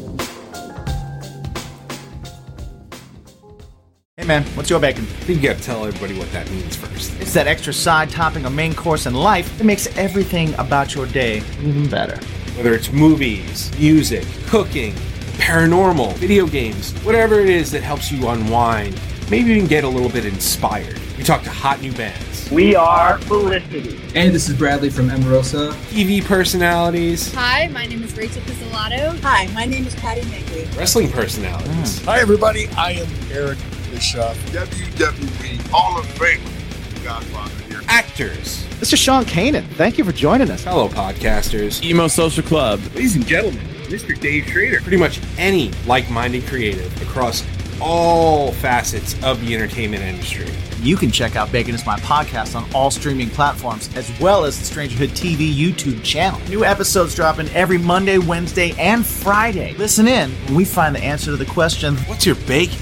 Hey man, what's your bacon? I think you gotta tell everybody what that means first. It's that extra side topping a main course in life that makes everything about your day even better. Whether it's movies, music, cooking, paranormal, video games, whatever it is that helps you unwind, maybe even get a little bit inspired. We talk to hot new bands. We are Felicity. Hey, this is Bradley from Emerosa. T V personalities. Hi, my name is Rachel Pizzolatto. Hi, my name is Patty Magley. Wrestling personalities. Mm. Hi everybody, I am Eric Bischoff. W W E Hall of Fame Godfather here. Actors. This is Sean Kanan. Thank you for joining us. Fellow podcasters. Emo Social Club. Ladies and gentlemen, Mister Dave Schrader. Pretty much any like-minded creative across all facets of the entertainment industry. You can check out Bacon Is My Podcast on all streaming platforms, as well as the Strangerhood T V YouTube channel. New episodes dropping every Monday, Wednesday, and Friday. Listen in when we find the answer to the question, what's your bacon?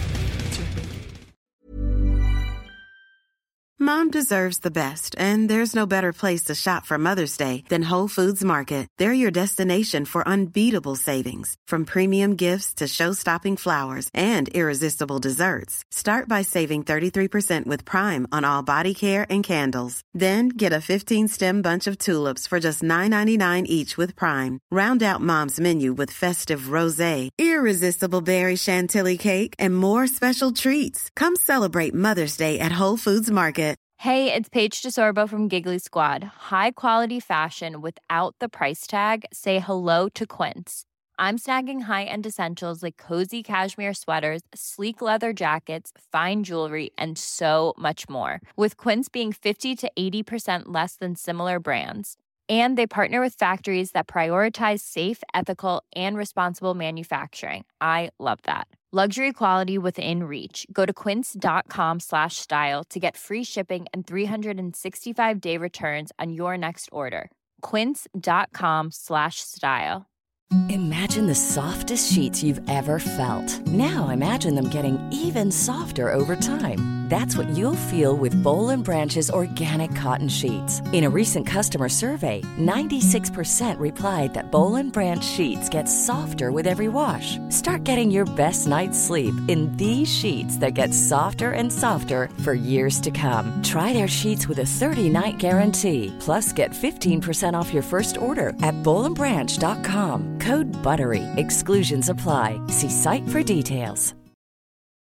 Mom deserves the best, and there's no better place to shop for Mother's Day than Whole Foods Market. They're your destination for unbeatable savings, from premium gifts to show-stopping flowers and irresistible desserts. Start by saving thirty-three percent with Prime on all body care and candles. Then get a fifteen-stem bunch of tulips for just nine ninety-nine each with Prime. Round out Mom's menu with festive rosé, irresistible berry chantilly cake, and more special treats. Come celebrate Mother's Day at Whole Foods Market. Hey, it's Paige DeSorbo from Giggly Squad. High quality fashion without the price tag. Say hello to Quince. I'm snagging high-end essentials like cozy cashmere sweaters, sleek leather jackets, fine jewelry, and so much more. With Quince being fifty to eighty percent less than similar brands. And they partner with factories that prioritize safe, ethical, and responsible manufacturing. I love that. Luxury quality within reach. Go to quince.com slash style to get free shipping and three sixty-five day returns on your next order. Quince.com slash style. Imagine the softest sheets you've ever felt. Now imagine them getting even softer over time. That's what you'll feel with Boll and Branch's organic cotton sheets. In a recent customer survey, ninety-six percent replied that Boll and Branch sheets get softer with every wash. Start getting your best night's sleep in these sheets that get softer and softer for years to come. Try their sheets with a thirty-night guarantee. Plus, get fifteen percent off your first order at boll and branch dot com. Code BUTTERY. Exclusions apply. See site for details.